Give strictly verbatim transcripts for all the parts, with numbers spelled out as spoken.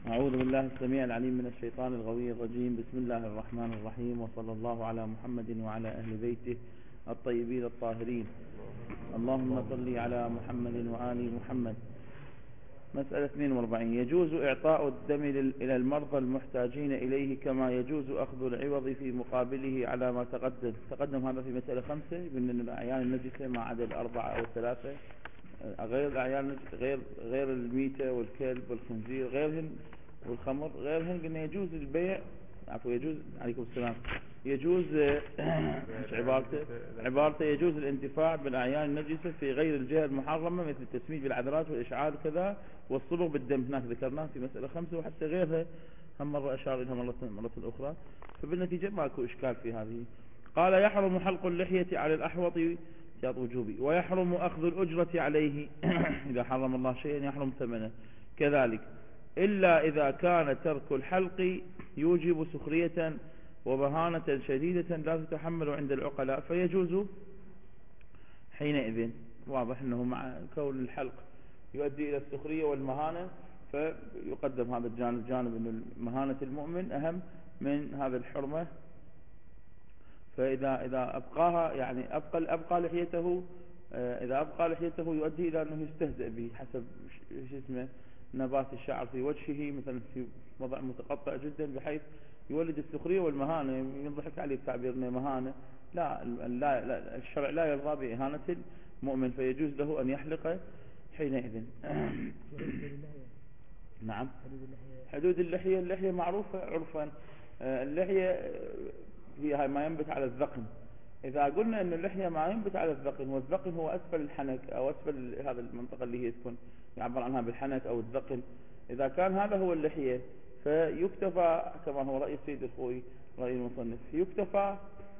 أعوذ بالله السميع العليم من الشيطان الغوي الرجيم. بسم الله الرحمن الرحيم، وصلى الله على محمد وعلى أهل بيته الطيبين الطاهرين. اللهم صل على محمد وآل محمد. مسألة اثنين وأربعين: يجوز إعطاء الدم إلى المرضى المحتاجين إليه كما يجوز أخذ العوض في مقابله على ما تقدم تقدم هذا في مسألة خمسة، بأن الأعيان النجسة ما عدا الأربعة أو الثلاثة، غير الأعيان غير غير الميتة والكلب والخنزير غيرهن والخمر غيرهن، قلنا يجوز البيع. عفوا يجوز، عليكم السلام، يجوز مش عبارته عبارته يجوز الانتفاع بالأعيان النجسة في غير الجهة المحرمة، مثل التسميد بالعذرات والإشعال كذا، والصبغ بالدم. هناك ذكرناه في مسألة خمسة، وحتى غيرها هم مرة أشار إليها مرة مرة أخرى، فبالنتيجة ماكو إشكال في هذه. قال: يحرم حلق اللحية على الأحوط شرط وجوبي، ويحرم أخذ الأجرة عليه إذا حرم الله شيئا يحرم ثمنه كذلك، إلا إذا كان ترك الحلق يوجب سخرية وبهانة شديدة لا تتحمل عند العقلاء، فيجوز حينئذ. واضح أنه مع كون الحلق يؤدي إلى السخرية والمهانة، فيقدم هذا الجانب، جانب أن مهانة المؤمن أهم من هذا الحرمة. فإذا إذا أبقاها، يعني أبقى أبقى لحيته، إذا أبقى لحيته يؤدي إلى أنه يستهزئ به حسب شو اسمه نبات الشعر في وجهه مثلا في وضع متقطع جدا، بحيث يولد السخرية والمهانة، يضحك عليه التعبير انه مهانة. لا, لا, لا الشرع لا يرضى بإهانة المؤمن، فيجوز له أن يحلق حينئذ. نعم، حدود اللحية. اللحية معروفة عرفا، اللحية هي ما ينبت على الذقن. إذا قلنا أن اللحية ما ينبت على الذقن، والذقن هو أسفل الحنك أو أسفل هذا المنطقة اللي هي تكون يعبر عنها بالحنك أو الذقن، إذا كان هذا هو اللحية فيكتفى، كما هو رأي السيد الخوي رأي المصنف، يكتفى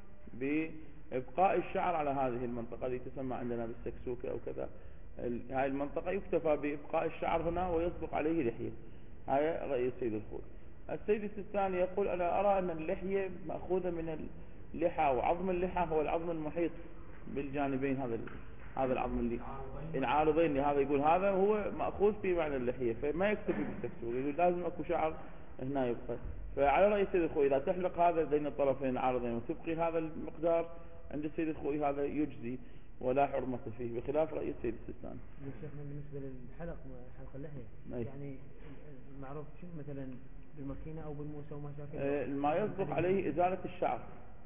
بإبقاء الشعر على هذه المنطقة اللي تسمى عندنا بالسكسوكة أو كذا. هاي المنطقة يكتفى بإبقاء الشعر هنا ويسبق عليه لحية. هاي رأي السيد الخوي. السيد الثاني يقول: أنا أرى أن اللحية مأخوذة من اللحى، وعظم اللحى هو العظم المحيط بالجانبين، هذا هذا العظم اللي العارضين لهذا، يقول هذا هو مأخوذ في معنى اللحية، فما يكتفي بالسكسوك، يقول لازم اكو شعر هنا يبقى. فعلى رأي السيد الخوي إذا تحلق هذا بين الطرفين العارضين وتبقي هذا المقدار، عند السيد الخوي هذا يجزي ولا حرمة فيه، بخلاف رأي السيد السيستاني. شيخنا بالنسبة للحلق، حلق اللحية، يعني المعروف شو مثلا بالماكينة أو بالموسى وما شاكل، ما يصدق عليه إزالة الشعر.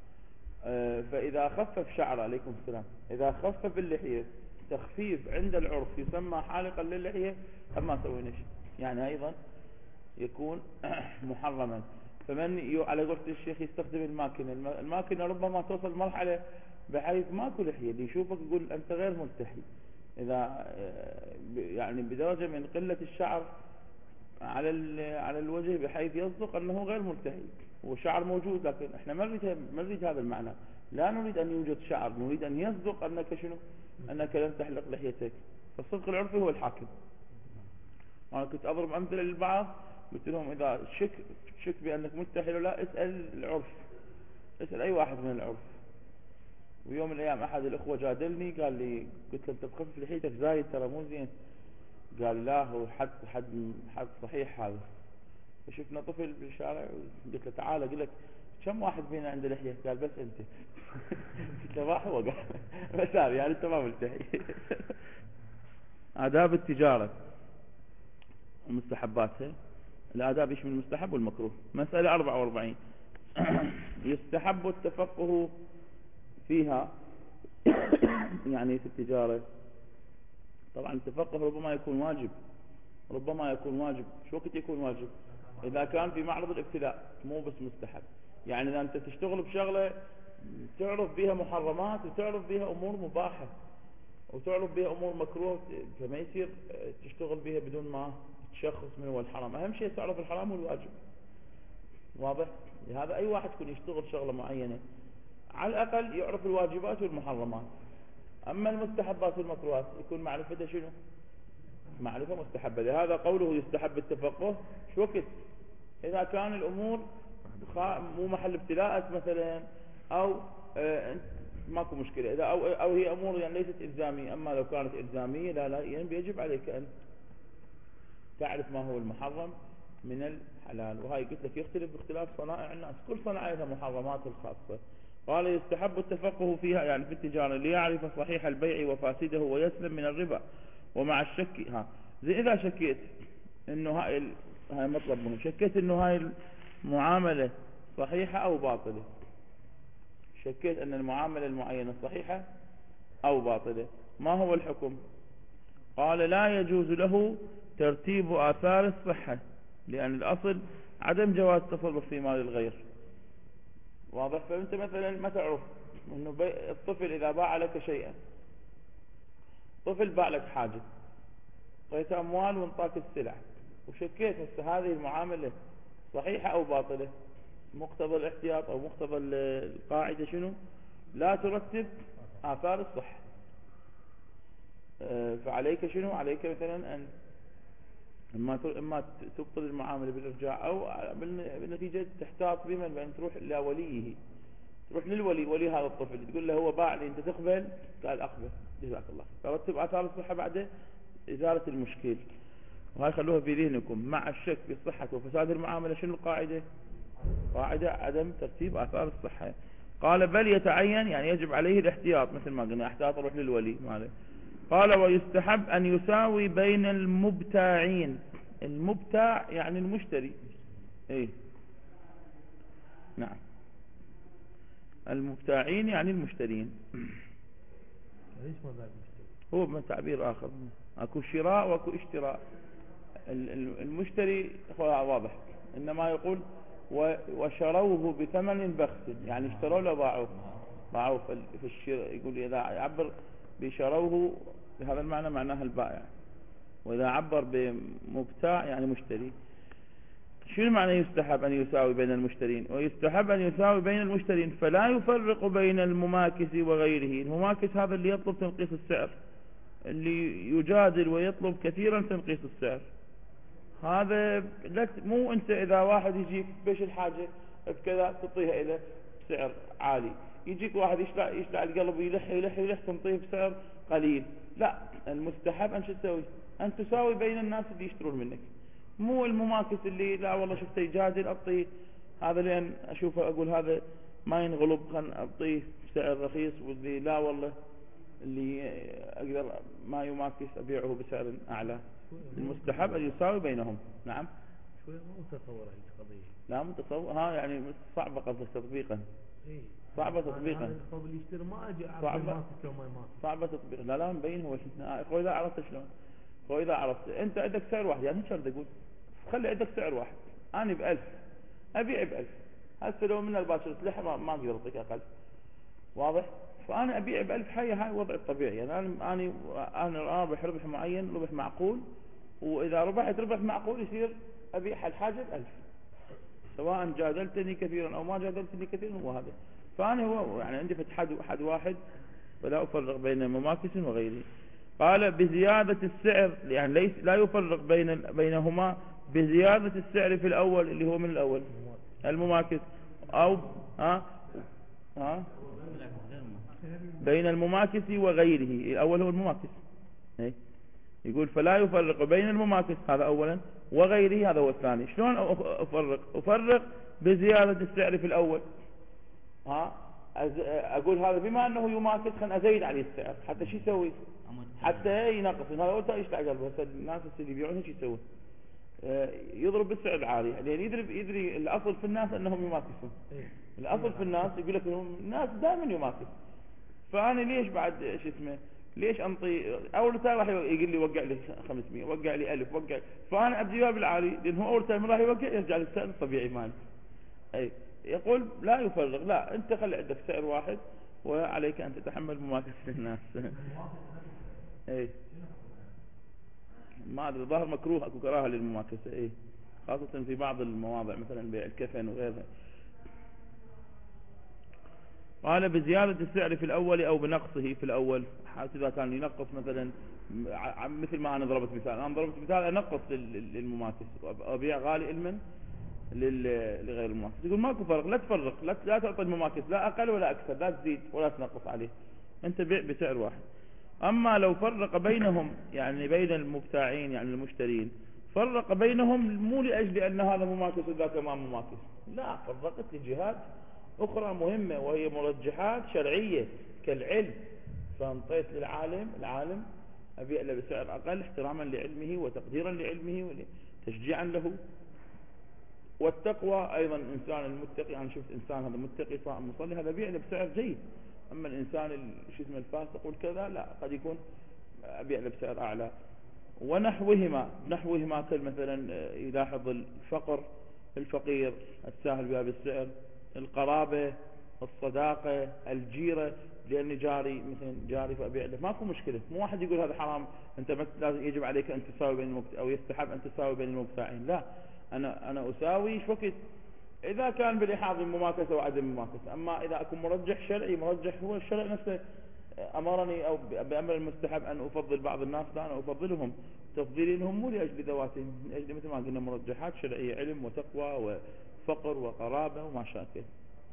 فإذا خفف شعر، عليكم السلام، إذا خفف اللحية تخفيف عند العرف يسمى حالقا للحية، أما سوينا شيء يعني أيضا يكون محرما. فمن على قولة الشيخ يستخدم الماكينة، الماكينة ربما توصل مرحلة بحيث ماكو لحية، اللي يشوفك يقول أنت غير ملتحي، إذا يعني بدرجة من قلة الشعر على على الوجه بحيث يصدق أنه غير ملتحي وشعر موجود، لكن احنا ما نريد ما نريد هذا المعنى، لا نريد أن يوجد شعر، نريد أن يصدق أنك شنو أنك لم تحلق لحيتك. فالصدق العرفي هو الحاكم. أنا كنت أضرب أمثلة للبعض، قلت لهم إذا شك شك بأنك ملتحي ولا، اسأل العرف، اسأل أي واحد من العرف. ويوم من الأيام أحد الأخوة جادلني، قال لي، قلت له أنت تخفف لحيتك زايد ترى مو زين، قال لا هو حد حد حد صحيح هذا. فشفنا طفل بالشارع قلت له تعال، قلت كم واحد فينا عنده لحية؟ قال بس انت. قلت له راح وقع بس هذا يعني انت ما ملتحي. آداب التجارة ومستحباتها. الآداب ايش من المستحب والمكروه. مسألة أربعة وأربعين: يستحب التفقه فيها يعني في التجارة. طبعا التفقه ربما يكون واجب، ربما يكون واجب. شو وقت يكون واجب؟ إذا كان في معرض الابتلاء، مو بس مستحب. يعني إذا أنت تشتغل بشغلة تعرف بها محرمات وتعرف بها أمور مباحة وتعرف بها أمور مكروه، فما يصير تشتغل بها بدون ما تشخص من هو الحرام. أهم شيء تعرف الحرام والواجب. واضح؟ لهذا أي واحد يكون يشتغل شغلة معينة على الأقل يعرف الواجبات والمحرمات. أما المستحبات والمكروهات يكون معرفتها شنو؟ معرفة مستحبة. لهذا قوله يستحب التفقه شو وقت؟ إذا كان الأمور مو محل ابتلاءات مثلا، أو آه ماكو مشكلة، إذا أو, أو هي أمور يعني ليست إلزامية. أما لو كانت إلزامية لا لا يعني بيجب عليك أن تعرف ما هو المحرم من الحلال. وهاي قلت لك يختلف باختلاف صنائع الناس، كل صناعة لها محرمات الخاصة. قال يستحب التفقه فيها يعني في التجارة ليعرف صحيح البيع وفاسده ويسلم من الربا. ومع الشك ها زي إذا شكيت إنه هاي ال... هاي مطلب منه، شكيت إنه هاي المعاملة صحيحة أو باطلة، شكيت أن المعاملة المعينة صحيحة أو باطلة، ما هو الحكم؟ قال لا يجوز له ترتيب آثار الصحة، لأن الأصل عدم جواز التصرف في مال الغير. واضح؟ فأنت مثلا ما تعرف أنه الطفل إذا باع لك شيئا، طفل باع لك حاجة، قيت أموال وانطاك السلع، وشكيت هسه هذه المعاملة صحيحة أو باطلة، مقتضى الاحتياط أو مقتضى القاعدة شنو؟ لا ترتب آثار الصحة. فعليك شنو؟ عليك مثلا أن إما إما تبطل المعاملة بالإرجاع، أو بالنتيجة تحتاط بمن، بأن تروح إلى وليه، تروح للولي، ولي هذا الطفل، تقول له هو باع لي، أنت تقبل؟ قال أقبل، جزاك الله. ترتب آثار الصحة بعد إزالة المشكل. وهاي خلوها في ذهنكم، مع الشك في صحة وفساد المعاملة شنو القاعدة؟ قاعدة عدم ترتيب آثار الصحة. قال بل يتعين يعني يجب عليه الاحتياط، مثل ما قلنا احتياط روح للولي ماله. قال ويستحب أن يساوي بين المبتاعين، المبتاع يعني المشتري، ايه نعم، المبتاعين يعني المشترين. ليش ما بعد مشتري؟ هو من تعبير آخر، اكو شراء واكو اشتراء. المشتري واضح، انما يقول وشروه بثمن بخس، يعني اشتروا له باعوه، باعوه في الشراء. يقول إذا عبر بشروه بهذا المعنى معناها البائع، وإذا عبر بمبتاع يعني مشتري. شو معنى يستحب أن يساوي بين المشترين؟ ويستحب أن يساوي بين المشترين فلا يفرق بين المماكس وغيره. المماكس هذا اللي يطلب تنقيص السعر، اللي يجادل ويطلب كثيرا تنقيص السعر. هذا مو أنت إذا واحد يجيك بيش الحاجة بكذا تعطيها إلى سعر عالي، يجيك واحد يشلع يشلع القلب ويلح يلح يلح تنطيه بسعر قليل. لا، المستحب أن شو تسوي؟ أن تساوي بين الناس اللي يشترون منك، مو المماكس اللي لا والله شفته يجادل أعطيه هذا، لأن أشوفه أقول هذا ما ينغلب خل أعطيه بسعر رخيص، واللي لا والله اللي أقدر ما يماكس أبيعه بسعر أعلى. المستحب أن يساوي بينهم. نعم شوي مو متصور هيك قضية. لا متصور، ها يعني صعبة قصدك تطبيقا. إيه صعبة تطبيقا. هذا الخوف اللي يشتري ما أجي أعرف صعبة صعبة تطبيقا. لا لا مبين هو شو. إذا عرفت شلون، هو إذا عرفت أنت عندك سعر واحد، يعني شو بدي أقول؟ خلي عندك سعر واحد، أنا بألف أبيع بألف، هسه لو من الباشر سلحة ما ما أقدر أعطيك أقل. واضح؟ فأنا أبيع بألف حية، هاي وضع الطبيعي. يعني أنا أنا أنا رابح ربح معين، ربح معقول، وإذا ربحت ربح معقول يصير أبيع الحاجة بألف، سواء جادلتني كثيرا أو ما جادلتني كثيرا. هو هذا. فأنا هو يعني عندي فتح حد واحد ولا أفرق بين مماكس وغيره. قال بزيادة السعر، يعني ليس لا يفرق بين بينهما بزيادة السعر في الأول اللي هو من الأول المماكس، أو ها ها بين المماكس وغيره. الأول هو المماكس. يقول فلا يفرق بين المماكس، هذا أولا، وغيره هذا هو الثاني. شلون أفرق؟ أفرق بزيادة السعر في الأول. ها أقول هذا بما أنه يماكس خلنا أزيد عليه السعر، حتى شو يسوي؟ حتى ينقص. هذا أول شيء يشتغل قلبه. الناس اللي يبيعون شو يسوي؟ يضرب بالسعر العالي، لأن يدري يدري الأصل في الناس أنهم يماكسون. الأصل في الناس يقول لك الناس دائما يماكس. فأنا ليش بعد شو اسمه ليش أنطي أول تايم راح يقول لي وقع لي خمسمية، وقع لي ألف، وقع، فأنا أبدي بالعالي، لأن هو أول تايم راح يوقع يرجع للسعر الطبيعي مالي. أي يقول لا يفرق، لا أنت خلي عندك سعر واحد وعليك أن تتحمل مماكسة الناس. أي ما أدري، ظاهر مكروه، أكو كراهة للمماكسة، أي خاصة في بعض المواضع مثلا بيع الكفن وغيرها. قال بزيادة السعر في الأول أو بنقصه في الأول، حتى إذا كان ينقص مثلا، مثل ما أنا ضربت مثال، أنا ضربت مثال أنقص للمماكس وأبيع غالي المن لغير المماكس. يقول ماكو فرق، لا تفرق، لا لا تعطي المماكس لا أقل ولا أكثر، لا تزيد ولا تنقص عليه، أنت بيع بسعر واحد. أما لو فرق بينهم يعني بين المبتاعين يعني المشترين، فرق بينهم مو لأجل أن هذا مماكس وذاك ما مماكس، لا، فرقت لجهات أخرى مهمة وهي مرجحات شرعية كالعلم. فانطيت للعالم العالم أبيع له بسعر أقل احتراما لعلمه وتقديرا لعلمه وتشجيعا له. والتقوى أيضا الإنسان المتقي، يعني شفت إنسان هذا متقي صائم مصلي هذا بيع له بسعر جيد. أما الإنسان شو اسمه الفاسق والكذا لا، قد يكون أبيع له بسعر أعلى. ونحوهما نحوهما مثلا يلاحظ الفقر الفقير الساهل بهذا السعر، القرابة، الصداقة، الجيرة، لأني جاري مثلا جاري فأبيع له ماكو مشكلة. مو واحد يقول هذا حرام أنت لازم يجب عليك أن تساوي بين المبت... أو يستحب أن تساوي بين المبتاعين، لا، أنا أنا أساوي ايش وقت إذا كان بالإحاض المماكسة وعدم المماكسة. أما إذا أكون مرجح شرعي، مرجح هو الشرع نفسه أمرني أو بأمر المستحب أن أفضل بعض الناس، لا أنا أفضلهم تفضيلي لهم مو لأجل ذواتهم، لأجل مثل ما قلنا مرجحات شرعية، علم وتقوى وفقر وقرابة وما شاكل.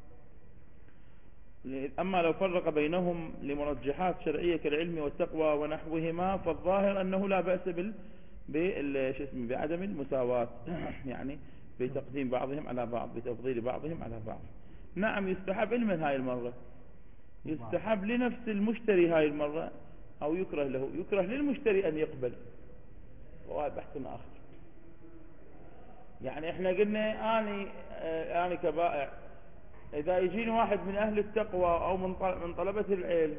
أما لو فرق بينهم لمرجحات شرعية كالعلم والتقوى ونحوهما فالظاهر أنه لا بأس بال اسمه بعدم المساواة يعني بتقديم بعضهم على بعض، بتفضيل بعضهم على بعض. نعم يستحب لمن هاي المرة؟ يستحب لنفس المشتري هاي المرة، أو يكره له، يكره للمشتري أن يقبل، وهذا بحث آخر. يعني احنا قلنا أني آه أني كبائع إذا يجيني واحد من أهل التقوى أو من من طلبة العلم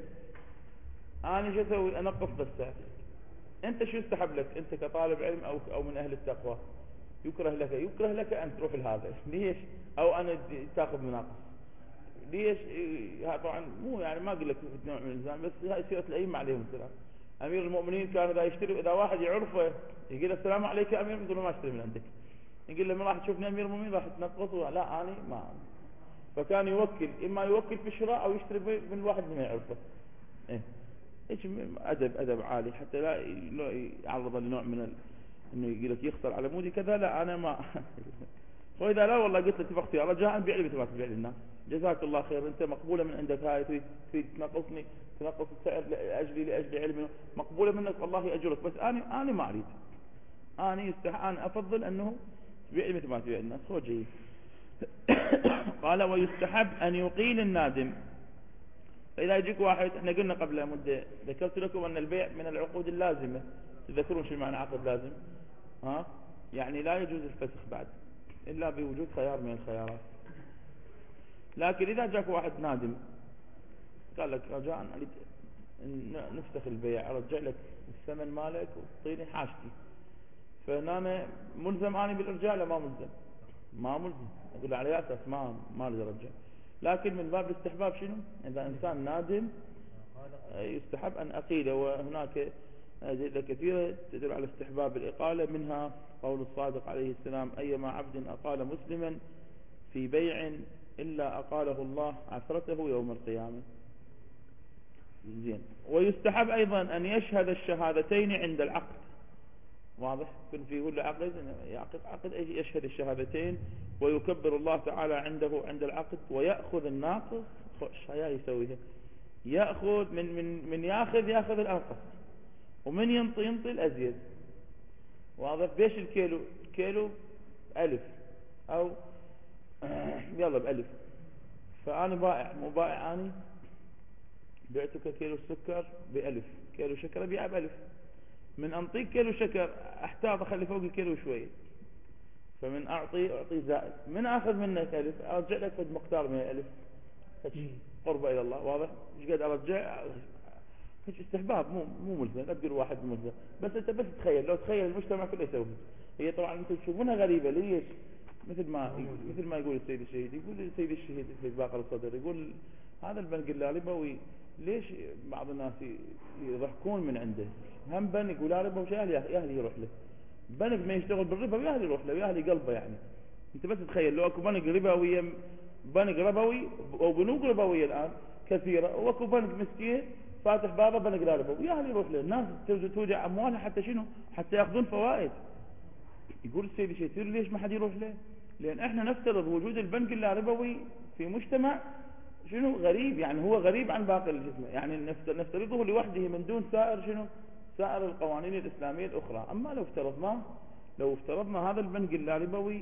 أنا شو أسوي؟ أنقص بالسعر. أنت شو يستحب لك أنت كطالب علم أو أو من أهل التقوى؟ يكره لك يكره لك أن تروح لهذا، ليش؟ أو أنا تأخذ مناقص، ليش؟ طبعا مو يعني ما أقول لك نوع من الإنسان، بس هاي سيرة الأئمة عليهم السلام. أمير المؤمنين كان إذا يشتري، إذا واحد يعرفه يقول السلام عليك يا أمير، يقول له ما أشتري من عندك، يقول له من راح تشوفني أمير المؤمنين راح تنقص، لا أنا ما. فكان يوكل، إما يوكل في الشراء أو يشتري من واحد ما يعرفه. إيه إيش أدب أدب عالي حتى لا يعرض لنوع من ال... إنه يقول لك يخسر على مودي كذا، لا أنا ما. وإذا لا والله قلت له اتفقت يا رجاء أبيع لي مثل ما تبيع للناس، جزاك الله خير، أنت مقبولة من عندك هاي، تريد تريد تنقصني تنقص السعر لأجلي لأجل علمي، مقبولة منك والله أجرك، بس أنا أنا ما أريد، أنا يستح أنا أفضل أنه تبيع لي مثل ما تبيع للناس، هو جيد. قال ويستحب أن يقيل النادم. فإذا يجيك واحد، احنا قلنا قبل مدة ذكرت لكم أن البيع من العقود اللازمة، تذكرون شو معنى عقد لازم؟ ها؟ يعني لا يجوز الفسخ بعد إلا بوجود خيار من الخيارات. لكن إذا جاك واحد نادم قال لك رجاء أريد نفسخ البيع، أرجع لك الثمن مالك وتعطيني حاجتي، فأنا ملزم أنا بالإرجاع لا ما ملزم؟ ما ملزم، أقول على أساس ما ما أريد أرجع. لكن من باب الاستحباب شنو؟ إذا إنسان نادم يستحب أن أقيله، وهناك أدلة كثيرة تدل على استحباب الإقالة، منها قول الصادق عليه السلام أيما عبد أقال مسلما في بيع إلا أقاله الله عثرته يوم القيامة. زين. ويستحب أيضا أن يشهد الشهادتين عند العقد، واضح؟ كن في كل عقد يعقد عقد يشهد الشهادتين ويكبر الله تعالى عنده عند العقد، ويأخذ الناقص، خش هيا يسويها، يأخذ من من من يأخذ يأخذ الأنقص، ومن ينطي ينطي الأزيد، واضح؟ بيش الكيلو؟ كيلو ألف أو يلا بألف، فأنا بائع مو بائع، أنا بعتك كيلو السكر بألف، كيلو شكر بيع بألف، من أنطيك كيلو شكر أحتاط أخلي فوق الكيلو شوية، فمن أعطي أعطي زائد، من أخذ منك ألف أرجع لك فد مقدار من الألف، قربة إلى الله، واضح؟ إيش قد أرجع؟ هيك استحباب، مو مو ملزم، لا تقول واحد ملزم، بس أنت بس تخيل، لو تخيل المجتمع كله يسوي. هي طبعا أنتم تشوفونها غريبة، ليش؟ مثل ما مثل ما يقول السيد الشهيد، يقول السيد الشهيد في باقر الصدر، يقول هذا البنك اللاربوي ليش بعض الناس يضحكون من عنده؟ هم بنك ولا ربا وش أهلي أهلي يروح له، بنك ما يشتغل بالربا وياهلي يروح له وياهلي قلبه. يعني أنت بس تخيل لو أكو بنك ربوي، بنك ربوي أو بنوك ربوية الآن كثيرة، وأكو بنك مسكين فاتح بابه بنك لا ربا وياهلي يروح له، الناس توجع أموالها حتى شنو؟ حتى يأخذون فوائد. يقول السيد الشهيد ليش ما حد يروح له؟ لأن احنا نفترض وجود البنك اللاربوي في مجتمع شنو غريب، يعني هو غريب عن باقي الجسم، يعني نفترضه لوحده من دون سائر شنو سائر القوانين الإسلامية الأخرى. أما لو افترضناه لو افترضنا هذا البنك اللاربوي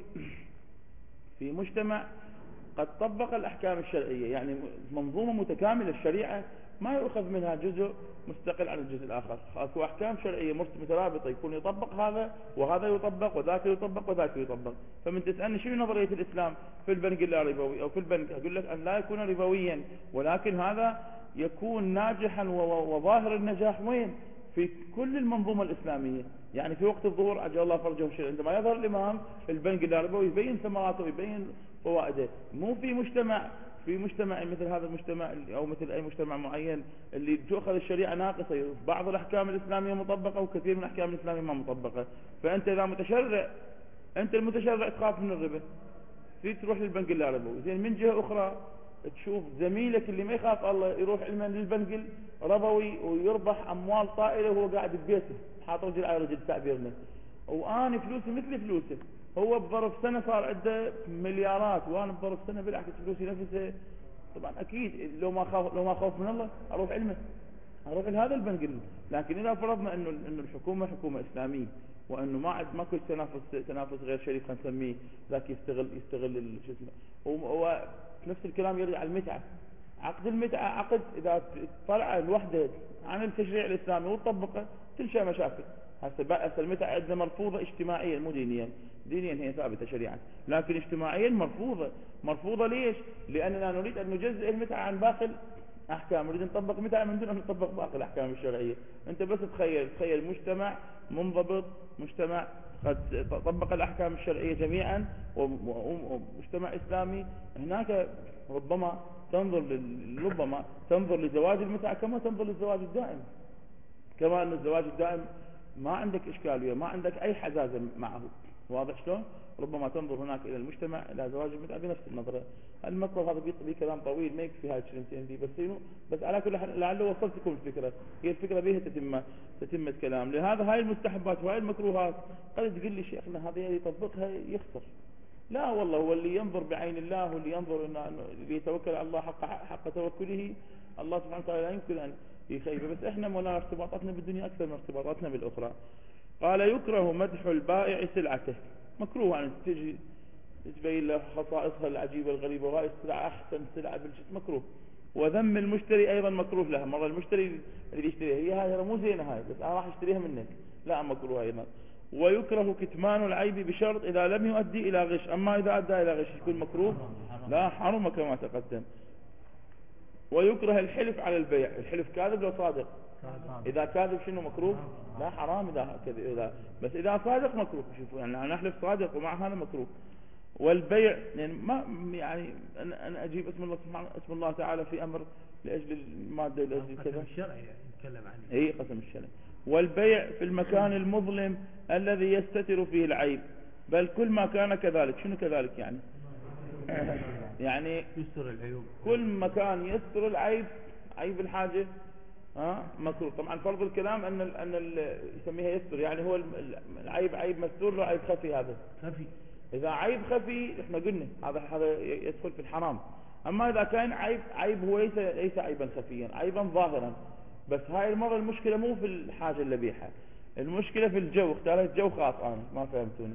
في مجتمع قد طبق الأحكام الشرعية، يعني منظومة متكاملة، الشريعة ما يؤخذ منها جزء مستقل عن الجزء الآخر، اكو أحكام شرعية مترابطة، يكون يطبق هذا وهذا يطبق وذاك يطبق وذاك يطبق. فمن تسألني شنو نظرية الإسلام في البنك اللاربوي أو في البنك، أقول لك أن لا يكون ربويا، ولكن هذا يكون ناجحا وظاهر النجاح وين؟ في كل المنظومة الإسلامية. يعني في وقت الظهور عجل الله فرجه شيء، عندما يظهر الإمام البنك اللاربوي يبين ثمراته ويبين فوائده. مو في مجتمع في مجتمع مثل هذا المجتمع أو مثل أي مجتمع معين اللي تؤخذ الشريعة ناقصة، بعض الأحكام الإسلامية مطبقة وكثير من الأحكام الإسلامية ما مطبقة. فأنت إذا متشرع، أنت المتشرع تخاف من الربا، في تروح للبنك اللاربوي. زين من جهة أخرى تشوف زميلك اللي ما يخاف الله يروح علما للبنك الربوي ويربح أموال طائلة وهو قاعد ببيته حاط رجل على رجل تعبيرنا، وأنا فلوسي مثل فلوسه، هو بظرف سنة صار عنده مليارات وأنا بظرف سنة بالعكس فلوسي نفسه. طبعا أكيد لو ما خاف لو ما خوف من الله أروح علمه، أروح لهذا البنك. لكن إذا فرضنا إنه إنه الحكومة حكومة إسلامية وإنه ما عاد ماكو تنافس تنافس غير شريف، خلينا نسميه ذاك يستغل يستغل شو اسمه، هو نفس الكلام يرجع على المتعة. عقد المتعة عقد إذا طلع الوحدة عن التشريع الإسلامي وطبقه تنشأ مشاكل. هسه المتعة عندنا مرفوضة اجتماعيا مو دينيا، دينيا هي ثابتة شريعة، لكن اجتماعيا مرفوضة. مرفوضة ليش؟ لأننا نريد أن نجزئ المتعة عن باقي الأحكام، نريد نطبق متعة من دون أن نطبق باقي الأحكام الشرعية. أنت بس تخيل تخيل مجتمع منضبط، مجتمع قد طبق الأحكام الشرعية جميعا ومجتمع إسلامي، هناك ربما تنظر ربما تنظر لزواج المتعة كما تنظر للزواج الدائم، كما أن الزواج الدائم ما عندك إشكالية، ما عندك أي حزازة معه، واضح شلون؟ ربما تنظر هناك إلى المجتمع إلى زواج المتعة بنفس النظرة. المطلب هذا بيطلب كلام طويل ما يكفي هاي الشرينتين دي، بس بس على كل حال لعله وصلتكم الفكرة، هي الفكرة بها تتم تتم الكلام. لهذا هاي المستحبات وهاي المكروهات قد تقول لي شيخنا هذا يطبقها يخسر. لا والله، هو اللي ينظر بعين الله واللي ينظر إنه اللي يتوكل على الله حق حق توكله الله سبحانه وتعالى لا يمكن أن يخيبه. بس إحنا مولانا ارتباطاتنا بالدنيا أكثر من ارتباطاتنا بالأخرى. قال يكره مدح البائع سلعته، مكروه أن تجي تبين له خصائصها العجيبة الغريبة وهاي السلعة أحسن سلعة بالجسم، مكروه. وذم المشتري أيضا مكروه له، مرة المشتري اللي يشتريها هي هاي مو زينة هاي بس أنا راح اشتريها منك، لا مكروه أيضا. ويكره كتمان العيب بشرط إذا لم يؤدي إلى غش، أما إذا أدى إلى غش يكون مكروه، لا حرم كما تقدم. ويكره الحلف على البيع، الحلف كاذب لو صادق، إذا كاذب شنو مكروه؟ لا حرام إذا كذب، إذا بس إذا صادق مكروه. شوفوا يعني أنا أحلف صادق ومع هذا مكروه. والبيع يعني ما يعني أنا أنا أجيب اسم الله سبحانه اسم الله تعالى في أمر لأجل المادة لأجل كذا، قسم الشرعي نتكلم عنه، إيه قسم الشرعي. والبيع في المكان المظلم الذي يستتر فيه العيب، بل كل ما كان كذلك. شنو كذلك يعني؟ يعني يستر العيوب، كل مكان يستر العيب، عيب الحاجة ها مكروه. طبعا فرض الكلام ان ال ان ال يسميها يستر، يعني هو العيب عيب مستور لو عيب خفي. هذا خفي، اذا عيب خفي احنا قلنا هذا هذا يدخل في الحرام. اما اذا كان عيب عيب هو ليس ليس عيبا خفيا، عيبا ظاهرا. بس هاي المرة المشكلة مو في الحاجة اللي بيها، المشكلة في الجو. اختارت جو خاص، انا ما فهمتوني.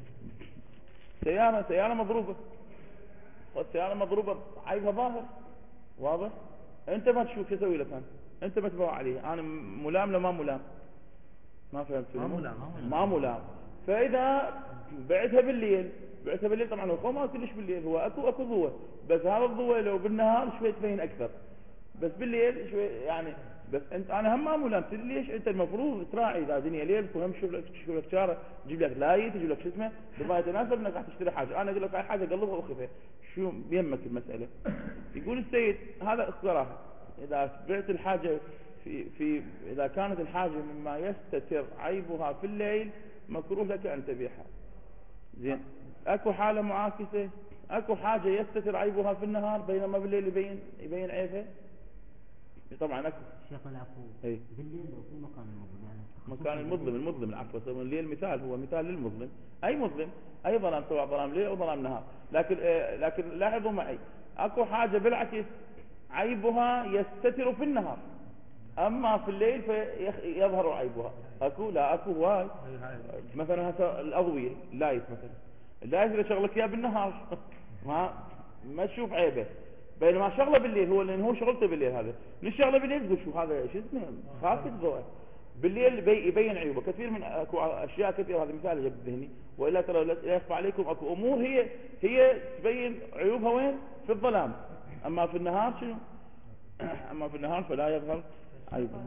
سيارة سيارة مضروبة، السيارة مضروبة عيبها ظاهر واضح، انت ما تشوف شو اسوي لك انا، انت ما تبغى عليه، انا ملام لا ما ملام، ما فهمت؟ ما ملام ما ملام. فاذا بعتها بالليل، بعتها بالليل طبعا هو ما كلش بالليل، هو اكو اكو ضوء، بس هذا الضوء لو بالنهار شوي تبين اكثر، بس بالليل شوي يعني. بس انت انا هم ما ملام، ليش؟ انت المفروض تراعي اذا دنيا ليل وهم شوف لك شوف لك شاره تجيب لك لايت تجيب لك شو اسمه بما يتناسب انك راح تشتري حاجه. انا اقول لك هاي حاجه قلبها وخفها، شو بيمك المساله؟ يقول السيد هذا الصراحه، اذا بعت الحاجه في في اذا كانت الحاجه مما يستتر عيبها في الليل مكروه لك ان تبيعها. زين، اكو حاله معاكسه، اكو حاجه يستتر عيبها في النهار بينما بالليل يبين يبين عيبها. طبعا اكو شيخ العفو اي بالليل لو في مكان المظلم، يعني مكان المظلم المظلم العفو الليل مثال، هو مثال للمظلم، اي مظلم اي ظلام سواء ظلام ليل او ظلام نهار. لكن آه لكن لاحظوا معي اكو حاجه بالعكس عيبها يستتر في النهار، اما في الليل فيظهر عيبها. اكو لا اكو هواي. مثلا هسه الاضويه اللايت مثلا، اللايت اذا شغلك اياه بالنهار ما ما تشوف عيبه، بينما شغله بالليل هو لان هو شغلته بالليل، هذا من شغله بالليل تقول شو هذا شو اسمه خافت ضوء بالليل بي يبين عيوبه. كثير من اكو اشياء كثيره، هذا مثال جاب ذهني، والا ترى لا يخفى عليكم اكو امور هي هي تبين عيوبها وين؟ في الظلام، اما في النهار شنو؟ اما في النهار فلا يظهر عيوبها،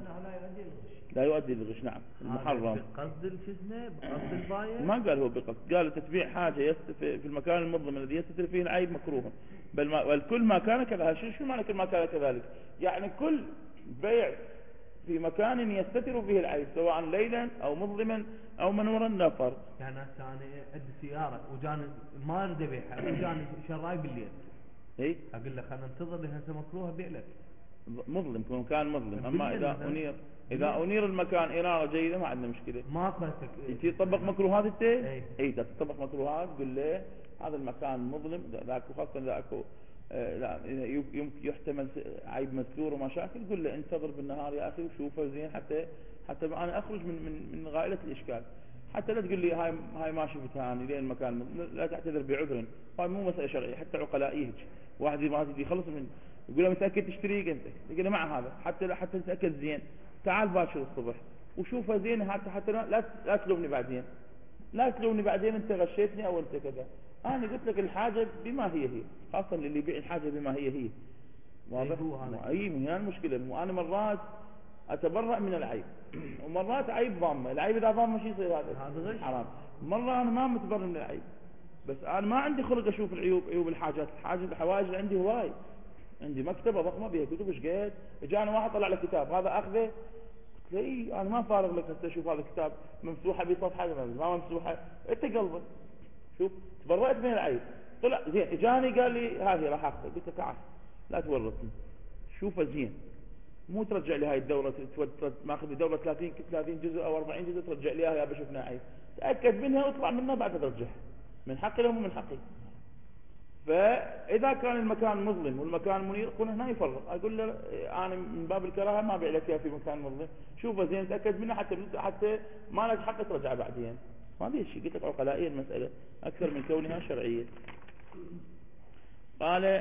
لا يؤدي للغش. نعم المحرم بقصد شو اسمه بقصد البايع، ما قال هو بقصد، قال تتبيع حاجه يست في المكان المظلم الذي يستتر فيه العيب مكروه، بل ما والكل ما كان كذلك. شو شو معنى كل ما كان كذلك؟ يعني كل بيع في مكان يستتر فيه العيب سواء ليلا او مظلما او منورا لا فرق. يعني هسه انا عندي سياره وجاني ما اريد ابيعها وجاني شراي بالليل، اي اقول لك انا انتظر لي هسه مكروه ابيع لك. مظلم في مكان مظلم، اما بالليل اذا مثلاً. انير اذا انير المكان اناره جيده ما عندنا مشكله. ما قلتك انت تطبق مكروهات انت؟ اي اي تطبق مكروهات، قل له هذا المكان مظلم، ذاك خاصه ذاك آه لا يمكن يحتمل عيب مستور ومشاكل، قل له انتظر بالنهار يا اخي وشوفه زين حتى حتى انا اخرج من من من غائله الاشكال. حتى لا تقول لي هاي هاي ما شفتها انا لين المكان مظلم، لا تعتذر بعذر، هاي مو مساله شرعيه، حتى عقلائيه واحد ما يخلص من يقول له متاكد تشتريك انت، يقول له مع هذا حتى حتى تتاكد زين، تعال باكر الصبح وشوفها زين حتى حتى لا لا تلومني بعدين، لا تلومني بعدين انت غشيتني او انت كذا. انا قلت لك الحاجه بما هي هي، خاصه اللي يبيع الحاجه بما هي هي. واضح؟ اي من هنا المشكله، انا مرات اتبرأ من العيب ومرات عيب ضامه، العيب اذا ضامه شو يصير؟ هذا هذا غش حرام. مره انا ما متبرئ من العيب، بس انا ما عندي خلق اشوف العيوب، عيوب الحاجات، الحاجه الحوائج اللي عندي هواي، عندي مكتبه ضخمه بها كتب ايش قد، اجاني واحد طلع لي كتاب هذا اخذه، قلت له اي انا ما فارغ لك هسه اشوف هذا الكتاب ممسوحه بصفحه ما ممسوحه، انت قلبك شوف تبرأت من العيب. طلع زين اجاني قال لي هذه راح اخذها، قلت له تعال لا تورطني شوفه زين، مو ترجع لي هاي الدوره ماخذ الدوره ثلاثين ثلاثين جزء او أربعين جزء ترجع لي اياها يا شفنا عيب، تاكد منها واطلع منها بعد ترجعها، من حقي لو مو من حقي. فاذا كان المكان مظلم والمكان منير قلنا هنا يفرق، اقول له انا من باب الكراهه ما ابيع لك اياها في مكان مظلم، شوفه زين تاكد منها حتى حتى ما لك حق ترجع بعدين. ما في شيء، قلت لك عقلائيه المساله اكثر من كونها شرعيه. قال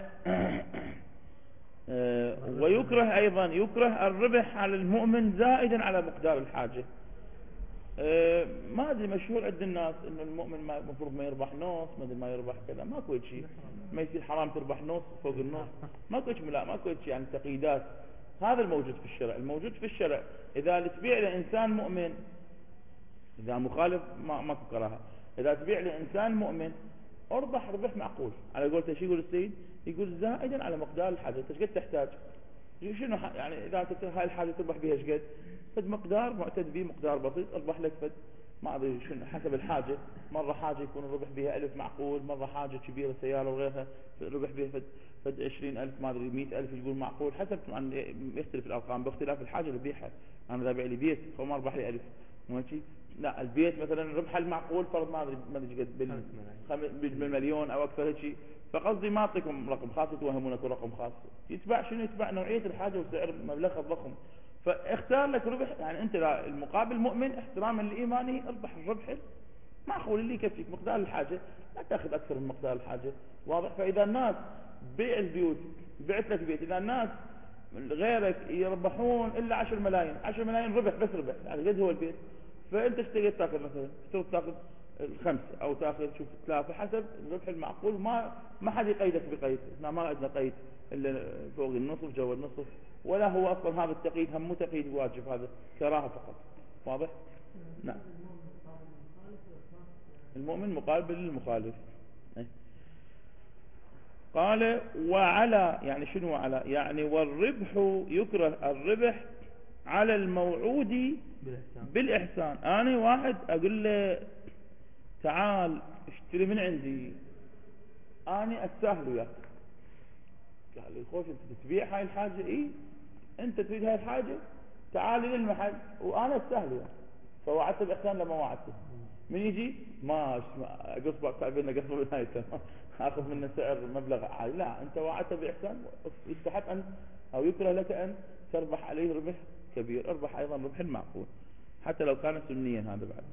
آه ويكره ايضا يكره الربح على المؤمن زائدا على مقدار الحاجه. آه ما ادري مشهور عند الناس انه المؤمن ما المفروض ما يربح نص، ما ادري ما يربح كذا، ماكو شيء، ما يصير حرام تربح نص فوق النص، ماكو شيء، لا ماكو شيء يعني تقييدات. هذا الموجود في الشرع، الموجود في الشرع اذا تبيع لانسان مؤمن، اذا مخالف ما ماكو كراهه، اذا تبيع لانسان مؤمن اربح ربح معقول، على قولته شو يقول السيد؟ يقول زائدا على مقدار الحاجه، انت ايش قد تحتاج؟ شنو يعني اذا انت هاي الحاجه تربح بها ايش قد؟ فد مقدار معتد به، مقدار بسيط اربح لك فد ما ادري شنو حسب الحاجه، مره حاجه يكون الربح بها ألف معقول، مره حاجه كبيره سياره وغيرها الربح بها فد فد عشرين ألف ما ادري مئة ألف يقول معقول، حسب طبعا يختلف الارقام باختلاف الحاجه اللي بيعها. انا اذا ابيع لي بيت هو ما اربح لي ألف ماشي، لا البيت مثلا ربح المعقول فرض ما ادري ما ادري قد بالمليون او اكثر هيك شيء، فقصدي ما اعطيكم رقم خاص توهمونك رقم خاص، يتباع شنو؟ يتباع نوعيه الحاجه وسعر مبلغها ضخم، فاختار لك ربح يعني انت المقابل مؤمن احتراما لايمانه اربح الربح معقول اللي يكفيك مقدار الحاجه، لا تاخذ اكثر من مقدار الحاجه. واضح؟ فاذا الناس بيع البيوت بعت لك بيت، اذا الناس غيرك يربحون الا عشر ملايين، عشر ملايين ربح بس ربح يعني قد هو البيت، فانت ايش تقدر تاخذ مثلا؟ تقدر تاخذ الخمسه او تاخذ شوف ثلاثه حسب الربح المعقول، ما ما حد يقيدك بقيد، احنا ما عندنا قيد الا فوق النصف جو النصف، ولا هو اصلا هذا التقييد هم مو تقييد واجب، هذا كراهه فقط. واضح؟ نعم. المؤمن مقابل للمخالف. قال وعلى يعني شنو على؟ يعني والربح يكره الربح على الموعود بالإحسان. بالإحسان. أنا واحد أقول له تعال اشتري من عندي، أنا أتساهل وياك، قال لي خوش أنت تبيع هاي الحاجة؟ إيه أنت تريد هاي الحاجة تعال للمحل وأنا أتساهل وياك، فوعدت بإحسان لما وعدته، من يجي ما قصبك تعبنا قصبه بنهايته اخذ منه سعر مبلغ عالي، لا انت وعدت باحسان، يستحق ان او يكره لك ان تربح عليه ربح كبير اربح أيضا ربح معقول حتى لو كان سنيا. هذا بعد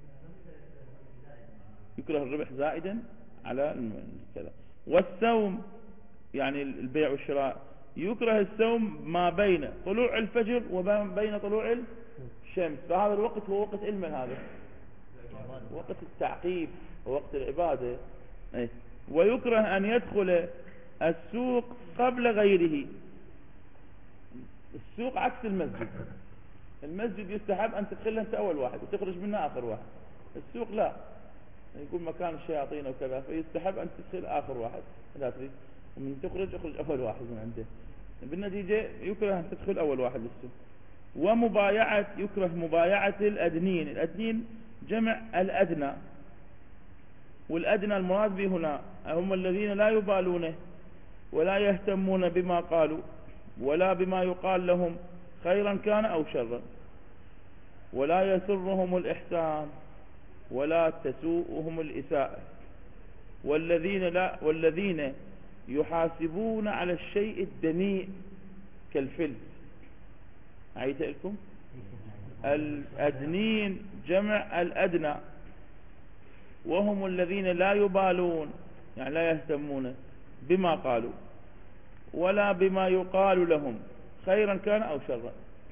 يكره الربح زائدا على كذا. والسوم يعني البيع والشراء، يكره السوم ما بين طلوع الفجر وما بين طلوع الشمس، فهذا الوقت هو وقت علم، هذا وقت التعقيب ووقت العبادة. ويكره أن يدخل السوق قبل غيره. السوق عكس المسجد، المسجد يستحب أن تدخلها أنت أول واحد وتخرج منها آخر واحد، السوق لا، يكون مكان الشياطين وكذا، فيستحب أن تدخل آخر واحد لا تريد، ومن تخرج اخرج أول واحد من عنده. بالنتيجة يكره أن تدخل أول واحد للسوق. ومبايعة، يكره مبايعة الأدنين. الأدنين جمع الأدنى، والأدنى المراد به هنا هم الذين لا يبالون ولا يهتمون بما قالوا ولا بما يقال لهم خيرا كان أو شرا، ولا يسرهم الإحسان ولا تسوءهم الإساءة، والذين لا والذين يحاسبون على الشيء الدنيء كالفلس. عيت لكم الأدنين جمع الأدنى، وهم الذين لا يبالون يعني لا يهتمون بما قالوا ولا بما يقال لهم خيرا كان أو شرا،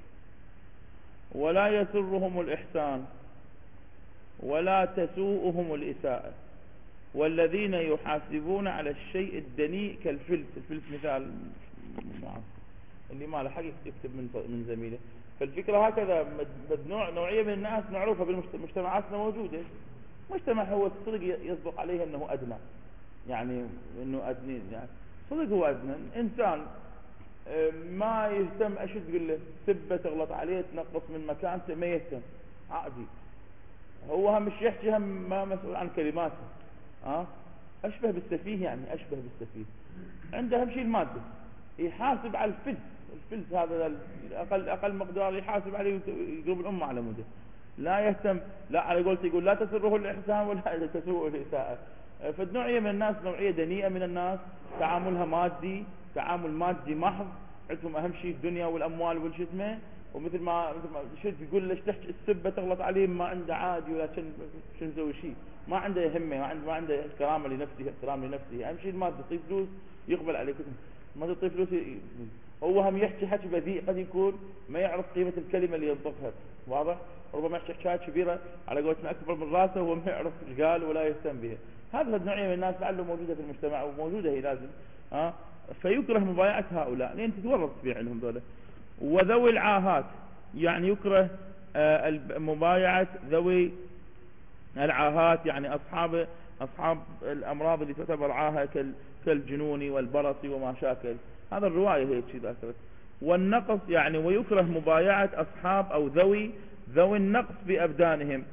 ولا يسرهم الإحسان ولا تسوءهم الإساءة، والذين يحاسبون على الشيء الدنيء كالفلس. الفلس مثال اللي ما له حق يكتب من من زميله. فالفكرة هكذا، نوع نوعية من الناس معروفة بمجتمعاتنا موجودة. مجتمع هو الصدق يصدق عليه أنه أدنى، يعني أنه أدنى، يعني صدق هو أدنى. إنسان ما يهتم، أشد تقول له سبة تغلط عليه تنقص من مكانته ما يهتم عادي، هو هم مش يحكي، هم ما مسؤول عن كلماته. أه؟ أشبه بالسفيه، يعني أشبه بالسفيه. عنده أهم شيء المادة، يحاسب على الفلس. الفلس هذا أقل أقل مقدار يحاسب عليه يقرب الأمة على مده. لا يهتم، لا على قولته يقول لا تسره الإحسان ولا تسوء الإساءة. فالنوعية من الناس نوعية دنيئة من الناس، تعاملها مادي، تعامل مادي محض، عندهم أهم شيء الدنيا والأموال والشتمة. ومثل ما مثل ما شد يقول ليش تحكي السبة تغلط عليه، ما عنده عادي ولا شن شن يسوي شيء، ما عنده همة، ما عنده ما عنده كرامة لنفسه، احترام لنفسه. أهم شيء المادة، تعطيه فلوس يقبل عليك، ما تعطيه فلوس هو هم يحكي حكي بذيء، قد يكون ما يعرف قيمة الكلمة اللي ينطقها، واضح؟ ربما يحكي حكايات كبيرة على قولتنا أكبر من راسه وهو ما يعرف ايش قال ولا يهتم بها. هذا النوعية من الناس لعله موجودة في المجتمع وموجودة هي لازم. ها؟ فيكره مبايعة هؤلاء لأن تتورط تبيع لهم ذولا. وذوي العاهات، يعني يكره آه مبايعة ذوي العاهات، يعني أصحاب أصحاب الأمراض اللي تعتبر عاهة كالجنون والبرص وما شاكل. هذا الرواية هي شيء ذكرت. والنقص، يعني ويكره مبايعة أصحاب أو ذوي ذوي النقص بأبدانهم.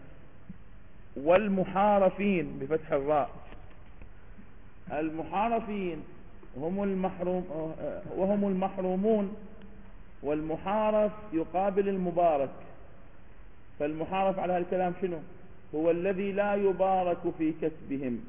والمحارفين بفتح الراء، المحارفين هم المحروم وهم المحرومون، والمحارف يقابل المبارك. فالمحارف على هالكلام شنو؟ هو الذي لا يبارك في كسبهم.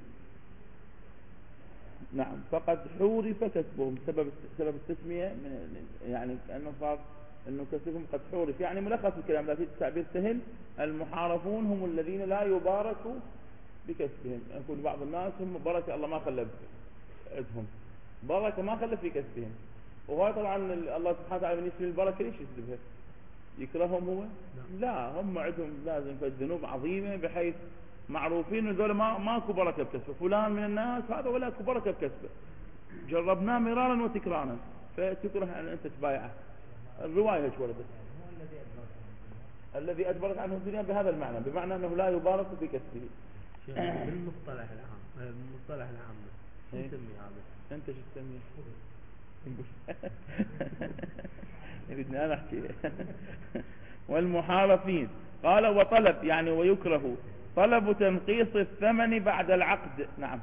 نعم، فقد حورف كسبهم، سبب سبب التسمية من يعني كأنه صار انه كسبهم قد حورف، يعني ملخص الكلام لكن التعبير سهل. المحارفون هم الذين لا يبارك بكسبهم، يقول بعض الناس هم بركة الله ما خلى عندهم، بركة ما خلى في كسبهم. وهو طبعا الله سبحانه وتعالى بالنسبة للبركة ليش يسلبها؟ يكرههم هو؟ لا، هم عندهم لازم في الذنوب عظيمة بحيث معروفين ان ذولا ما ماكو بركة بكسبه. فلان من الناس هذا ولا اكو بركة بكسبه، جربناه مرارا وتكرارا، فتكره ان انت تبايعه. الرواية هيك وردت، الذي أجبرت عنه الدنيا بهذا المعنى، بمعنى أنه لا يبارك بكسبه. بالمصطلح العام، بالمصطلح العام شو تسمي هذا؟ أنت شو تسميه؟ يريدني أنا أحكي. والمحارفين قال وطلب، يعني ويكره طلب تنقيص الثمن بعد العقد. نعم.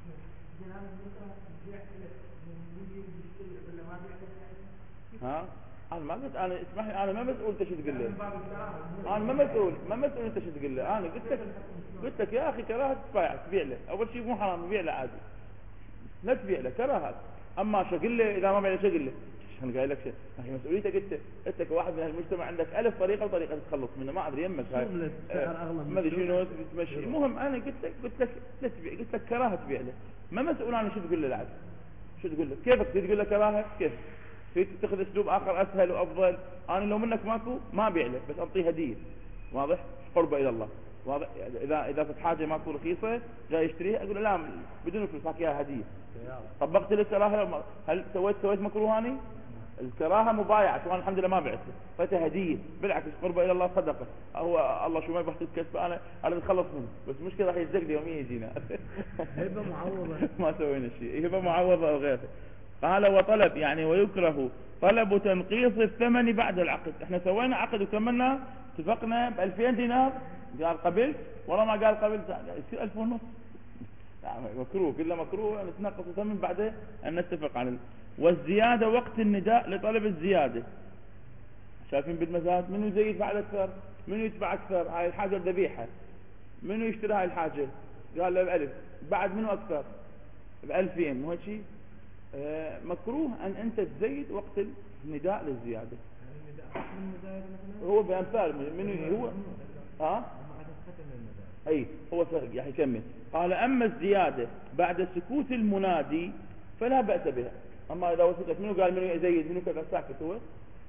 ها؟ أنا ما قلت، أنا اسمح لي، أنا ما مسؤول أنت شو تقول لي. أنا ما مسؤول، ما مسؤول أنت شو تقول لي. أنا قلت لك قلت لك يا أخي كراهة تبايع تبيع له، أول شيء مو حرام تبيع له عادي، لا تبيع له كراهة. أما شو قل لي إذا ما بيع له شو قل لي انا قايل لك شيء هي مسؤوليتك انت. انت كواحد من المجتمع عندك ألف طريقه وطريقه تتخلص منه، ما ادري يمك هاي ما ادري شنو تمشي. المهم انا قلت لك قلت لك لا تبيع، قلت لك كراهه تبيع له، ما مسؤول عن شو تقول له العبد، شو تقول له كيفك تقول له كراهه كيف في تتخذ اسلوب اخر اسهل وافضل. انا لو منك ماكو ما ابيع له، بس انطيه هديه واضح قربه الى الله واضح. اذا اذا في حاجه ماكو رخيصه جاي يشتريها اقول له لا بدون فلوس ماك اياها هديه. طبقت له الكراهه، هل سويت سويت مكروه هاني؟ الكراهه مبايعه، وانا الحمد لله ما بعت له هديه، بالعكس قربه الى الله صدقه. هو الله شو ما بحث كسب انا انا بتخلص منه، بس مشكله راح يزق لي يوميا يجينا هبه معوضه ما سوينا شيء، هبه معوضه او غيره. قال وطلب يعني ويكره طلب تنقيص الثمن بعد العقد. احنا سوينا عقد وكملنا اتفقنا ب ألفين دينار، قال قبلت والله ما قال قبلت يصير ألف ونص، يعني مكروه كله مكروه نتنقص الثمن بعد ان نتفق على. والزياده وقت النداء لطلب الزياده. شايفين بالمزاد منو زي يدفع اكثر، منو يدفع اكثر هاي الحاجه الذبيحه، منو يشتري هاي الحاجه قال له بألف، بعد منو اكثر بألفين، مو هيك شيء؟ آه مكروه ان انت تزيد وقت النداء للزياده. هو بامثال منو هو ها اي هو يعني يكمل. قال اما الزياده بعد سكوت المنادي فلا بأس بها. اما اذا وثقت منو قال منو يزيد منو كذا ساكت هو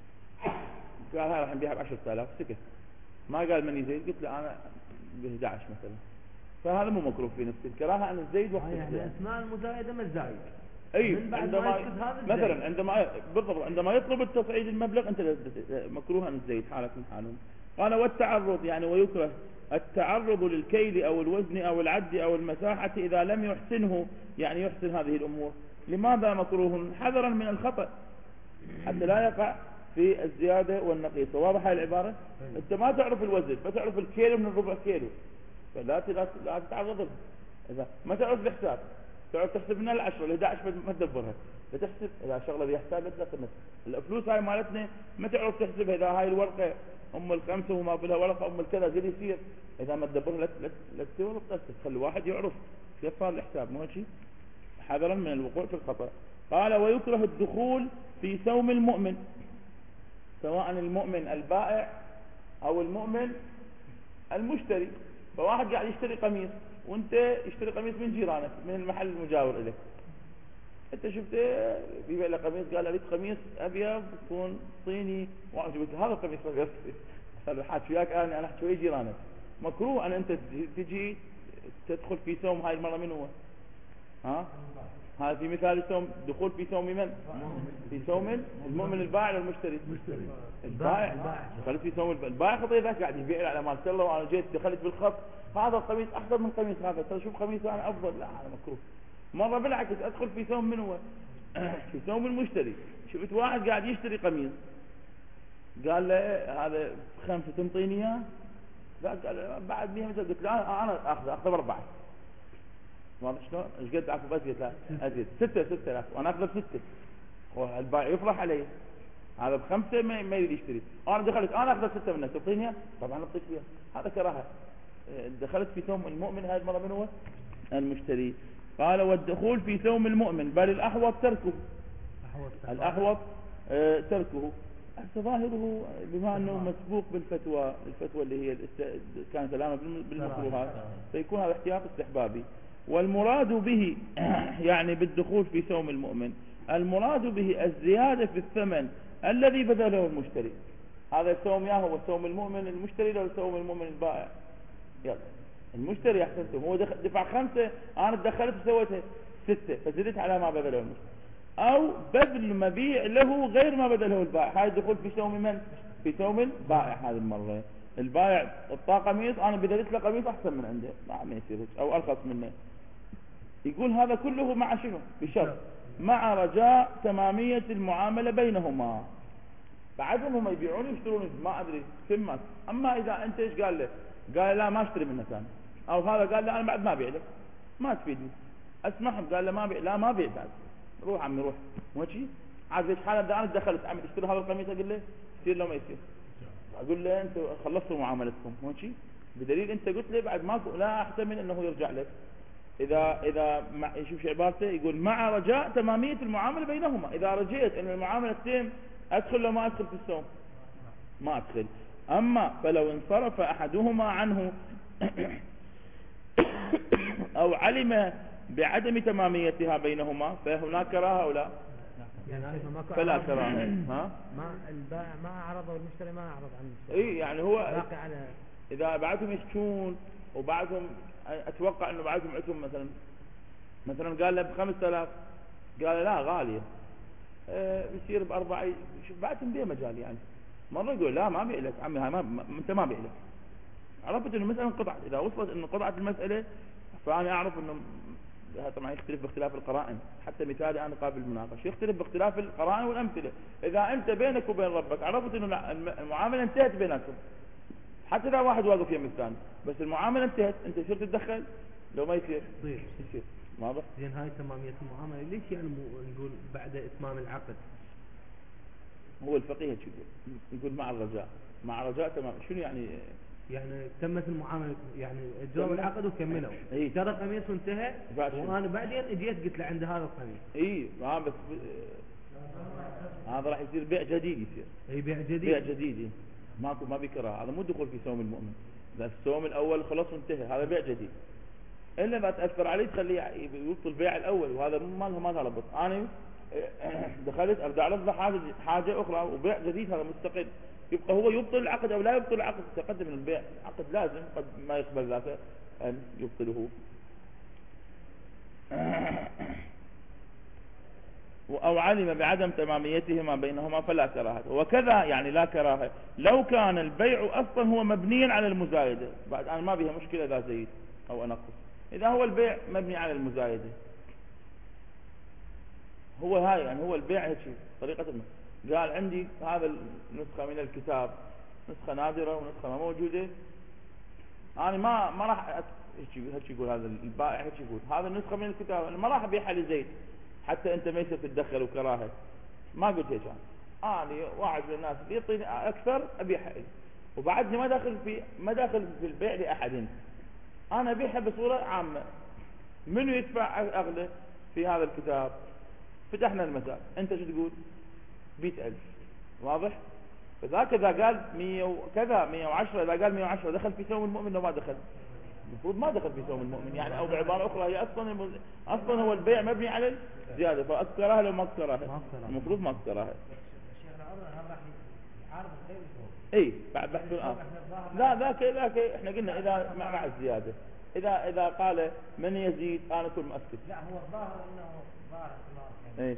قال هاي راح نبيعها ب عشرة آلاف سكت ما قال من يزيد، قلت له انا ب أحد عشر مثلا، فهذا مو مكروه في نفس الكراهه ان تزيد وقت يعني اثناء المزايده ما تزايد. اي عندما مثلا عندما بالضبط عندما يطلب التصعيد المبلغ انت مكروه ان تزيد حالك من حالهم. قال والتعرض يعني ويكره التعرض للكيل او الوزن او العد او المساحه اذا لم يحسنه، يعني يحسن هذه الامور. لماذا مكروه؟ حذرا من الخطأ حتى لا يقع في الزيادة والنقيصة. واضح هاي العبارة؟ انت ما تعرف الوزن، ما تعرف الكيلو من الربع كيلو، فلا لا تتعرض له. اذا ما تعرف الحساب تعرف تحسب من العشرة ل أحد عشر ما تدبرها، بتحسب اذا شغله بيحساب لا تنسى. الفلوس هاي مالتنا ما تعرف تحسبها، اذا هاي الورقة ام الخمسة وما بلها ورقة ام الكذا قد يصير، اذا ما تدبرها لا لا تسوي تقسم، خلي واحد يعرف كيف صار الحساب، مو هيك؟ حذرا من الوقوع في الخطأ. قال ويكره الدخول في سوم المؤمن، سواء المؤمن البائع او المؤمن المشتري. فواحد قاعد يشتري قميص وانت يشتري قميص من جيرانك من المحل المجاور لك، انت شفته بيبيع له قميص قال اريد قميص ابيض يكون صيني، وعجبك هذا القميص ابيض صار حاج وياك انا انا احكي ويا جيرانك. مكروه ان انت تجي تدخل في سوم. هاي المره من هو؟ ها هذا في مثال السوم، دخول في سوم من؟ في سوم المؤمن البائع والمشتري. البائع دخلت في سوم البائع، خطير ذاك قاعد يبيع على مال سله، وانا جيت دخلت بالخط هذا القميص احسن من قميص هذا، ترى شوف قميص انا افضل، لا هذا مكروه. مره بالعكس ادخل في سوم من هو؟ في سوم المشتري. شفت واحد قاعد يشتري قميص قال له هذا خمسه تنطيني اياه، قال بعد بيها مثل قلت له انا اخذ اخذ باربعه. واضح شلون؟ ايش قد عفوا بس قلت لا ازيد ستة ستة لا وانا اخذ بستة، والبائع يفرح علي هذا بخمسة ما, ما يريد يشتري، انا دخلت انا اخذ ستة منه تعطيني طبعا اعطيك فيها، هذا كراهه. دخلت في ثوم المؤمن هذه المره من هو؟ المشتري. قال والدخول في ثوم المؤمن بل الاحوط تركه. الاحوط آه تركه. ظاهره بما انه مسبوق بالفتوى، الفتوى اللي هي كانت الان بالمكروهات، فيكون هذا احتياط استحبابي. والمراد به يعني بالدخول في سوم المؤمن المراد به الزيادة في الثمن الذي بذله المشتري. هذا السوم يا هو سوم المؤمن المشتري لو سوم المؤمن البائع؟ يلا المشتري احسنتم هو دفع خمسة انا دخلت وسويتها ستة فزدت على ما بذله المشتري، او بذل مبيع له غير ما بذله البائع. هذا الدخول في سوم من؟ في سوم البائع. هذه المرة البائع اعطاه قميص انا بذلت له قميص احسن من عنده، ما يصير او ارخص منه. يقول هذا كله مع شنو؟ بشرط مع رجاء تمامية المعاملة بينهما. بعدهم هم يبيعون يشترون ما ادري سمت. اما اذا انت ايش قال له؟ قال لا ما اشتري منك انا، او هذا قال لا انا بعد ما ابيع لك ما تفيدني اسمحهم، قال له ما ابيع، لا ما ابيع بعد، روح عمي روح، مو شيء عاد ايش حاله انا دخلت عمي تشتري هذا القميص اقول له يصير لو ما يصير، اقول له انت خلصتوا معاملتكم مو شيء، بدليل انت قلت لي بعد ما لا احتمل انه يرجع لك. إذا إذا مع يشوف شو عبارته، يقول مع رجاء تمامية المعاملة بينهما. إذا رجيت أن المعاملة تتم أدخل لو ما أدخل في الصوم؟ ما أدخل. أما فلو انصرف أحدهما عنه أو علم بعدم تماميتها بينهما فهناك كراهة أو لا؟ يعني فلا كراهة. ها؟ ما البائع ما أعرض والمشتري ما أعرض عن المشتري. إيه يعني هو باقي على إذا بعدهم يشتون وبعدهم أتوقع إنه بعدهم عندهم مثلا مثلا قال له بخمسة آلاف، قال لا غالية، أه بيصير بأربعة، شوف بعدهم بيه مجال يعني. مرة يقول لا ما بيع لك عمي، هاي ما ما أنت ما بيع لك. عرفت إنه مثلا قطعت، إذا وصلت إنه قطعت المسألة فأنا أعرف إنه طبعا يختلف باختلاف القرائن. حتى مثالي أنا قابل المناقشة يختلف باختلاف القرائن والأمثلة. إذا أنت بينك وبين ربك عرفت إنه المعاملة انتهت بينكم، حتى إذا واحد واقف يم الثاني بس المعاملة انتهت، أنت يصير تتدخل لو ما يصير طيب يصير. واضح؟ زين هاي تمامية المعاملة ليش يعني نقول بعد إتمام العقد؟ هو الفقيه يقول يقول مع الرجاء، مع رجاء تمام. شنو يعني؟ يعني تمت المعاملة، يعني اجروا العقد وكملوا، اي ترى قميص وانتهى، وانا بعدين اجيت قلت له عند هذا القميص. اي ما بس هذا راح يصير بيع جديد، يصير اي بيع جديد، بيع جديد ماكو ما بكره. هذا مو دخول في سوم المؤمن، بس السوم الاول خلاص وانتهى، هذا بيع جديد. الا ما تاثر عليه تخليه يبطل البيع الاول، وهذا ما له ما له ربط. انا دخلت ارجع له حاجه حاجه اخرى وبيع جديد، هذا مستقل. يبقى هو يبطل العقد او لا يبطل العقد، تقدم من البيع. العقد لازم قد ما يقبل ذاك ان يبطله. او علم بعدم تماميتهما بينهما فلا كراهه. وكذا يعني لا كراهه لو كان البيع اصلا هو مبنيا على المزايده. بعد انا ما بيها مشكله اذا زيد او انقص، اذا هو البيع مبني على المزايده. هو هاي يعني هو البيع هيك طريقه المبيع. قال عندي هذا النسخة من الكتاب نسخة نادرة ونسخة ما موجودة، أنا ما ما راح هيك يقول هذا البائع، هيك يقول هذا النسخة من الكتاب أنا ما راح أبيعها لزيد حتى أنت ما يصير تتدخل وكراهة. ما قلت هيك أنا أنا واحد من الناس اللي يعطيني أكثر أبيعها لي، وبعدني ما داخل في ما داخل في البيع لأحد، أنا أبيعها بصورة عامة. منو يدفع أغلى في هذا الكتاب؟ فتحنا المسائل، أنت شو تقول؟ مئة ألف. واضح؟ فذاك إذا قال مية وكذا مية وعشرة، إذا قال مية وعشرة دخل في سوم المؤمن لو ما دخل؟ المفروض ما دخل في سوم المؤمن يعني. أو بعبارة أخرى هي أصلا أصلا هو البيع مبني على الزيادة، فأكثرها لو ما أكثرها المفروض ما أكثرها. إيه بعد بحث الآن. لا ذاك ذاك إحنا قلنا إذا مع مع الزيادة، إذا إذا قال من يزيد أنا كل ما أسكت. لا هو الظاهر أنه ظاهر إيه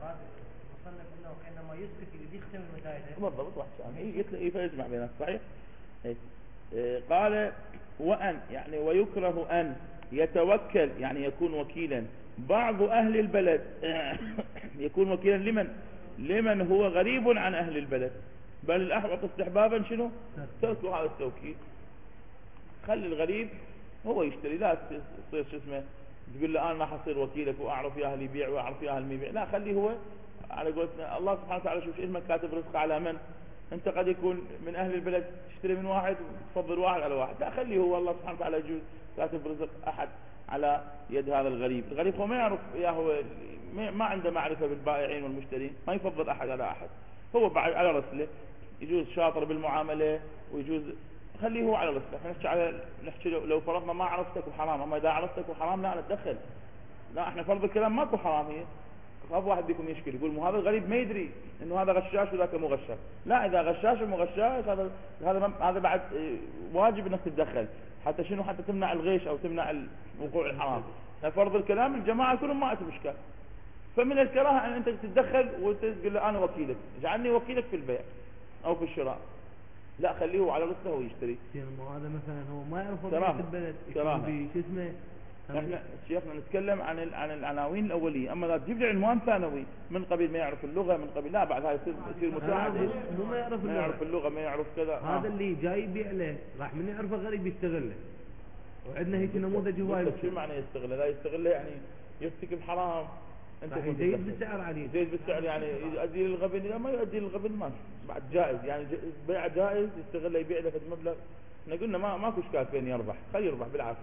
انه كانما يسكت يختم المزايده بالضبط. واحد شان يجمع بينات صحيح. إيه. إيه. قال وان يعني ويكره ان يتوكل يعني يكون وكيلا بعض اهل البلد يكون وكيلا لمن لمن هو غريب عن اهل البلد، بل الاحوط استحبابا شنو ترك هذا التوكيل. خلي الغريب هو يشتري، لا تصير شو اسمه تقول له انا راح اصير وكيلك واعرف يا اهل يبيع واعرف يا اهل ما يبيع. لا خليه هو على قولتنا الله سبحانه وتعالى شوف اسمك كاتب رزق على من. انت قد يكون من اهل البلد تشتري من واحد وتفضل واحد على واحد، لا خليه هو الله سبحانه وتعالى يجوز كاتب رزق احد على يد هذا الغريب. الغريب هو ما يعرف يا هو ما عنده معرفة بالبائعين والمشترين، ما يفضل احد على احد، هو بعد على رسله يجوز شاطر بالمعاملة ويجوز خليه هو على رسله. احنا نحكي على نحكي لو فرضنا ما عرفتك وحرام، اما اذا عرفتك وحرام لا نتدخل. لا احنا فرض الكلام ماكو حرام. هي خاف واحد بيكم يشكل يقول مو هذا الغريب ما يدري انه هذا غشاش وذاك مو غشاش. لا اذا غشاش ومو غشاش هذا هذا هذا بعد واجب انك تتدخل حتى شنو حتى تمنع الغش او تمنع وقوع الحرام. فرض الكلام الجماعه كلهم ما عندهم اشكال. فمن الكراهه ان انت تتدخل وتقول له انا وكيلك، اجعلني وكيلك في البيع او في الشراء. لا خليه على رسله ويشتري. هذا مثلا هو ما يعرف وضعية البلد يكون شو اسمه. احنا شيخنا نتكلم عن عن العناوين الاوليه، اما لا تجيب لي عنوان ثانوي من قبل ما يعرف اللغه من قبل، لا بعد هاي يصير يصير مساعد. مو ما يعرف ما يعرف اللغه ما يعرف كذا. هذا آه. اللي جاي يبيع له راح من يعرفه غريب يستغله. وعندنا هيك نموذج هواي. شو معنى يستغله؟ لا يستغله يعني يرتكب حرام. انت يزيد بالسعر عليه، يزيد بالسعر يعني يؤدي للغبن. لا ما يؤدي للغبن ما بعد جائز يعني بيع جائز، يستغله يبيع له في المبلغ. احنا قلنا ما ماكو اشكال فين يربح، خليه يربح بالعافيه يعني.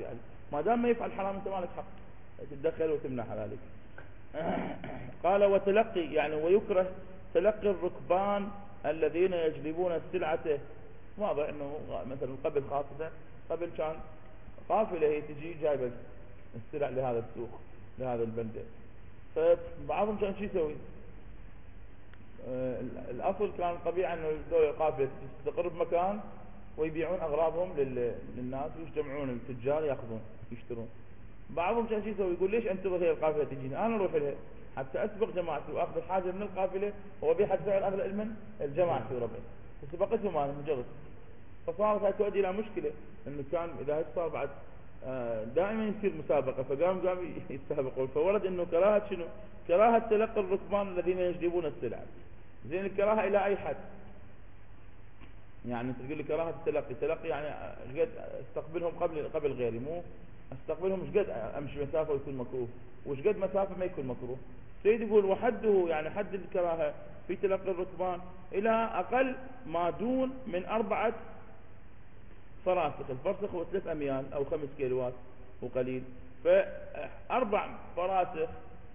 ما دام ما يفعل حرام انت مالك حق تتدخل وتمنع حلالك. قال وتلقي يعني ويكره تلقي الركبان الذين يجلبون السلعة. واضح انه مثلا قبل خاصة قبل كان قافلة هي تجي جايبة السلع لهذا السوق لهذا البلدة، فبعضهم كان شو يسوي؟ آه الاصل كان الطبيعة انه دول القافلة تستقر بمكان ويبيعون اغراضهم للناس ويجتمعون التجار ياخذون يشترون. بعضهم كان شو يسوي؟ يقول ليش انتظر هي القافلة تجيني انا اروح لها حتى اسبق جماعتي واخذ الحاجة من القافلة وابيعها بسعر اغلى من الجماعة في ربعي، فسبقتهم انا مجرد. فصارت هاي تؤدي الى مشكلة انه كان اذا صار بعد دائما يصير مسابقة فقام قام يستسابقون، فورد انه كراهة شنو؟ كراهة تلقي الركبان الذين يجلبون السلع. زين الكراهة الى اي حد؟ يعني تقول لي كراهة التلقي، تلقي يعني قد استقبلهم قبل قبل غيري، مو استقبلهم مش قد امشي مسافة ويكون مكروه وش قد مسافة ما يكون مكروه. سيد يقول وحده يعني حد الكراهة في تلقي الركبان الى اقل ما دون من اربعة فراسخ. الفرسخ هو ثلاث اميال او خمس كيلوات وقليل، فاربع فراسخ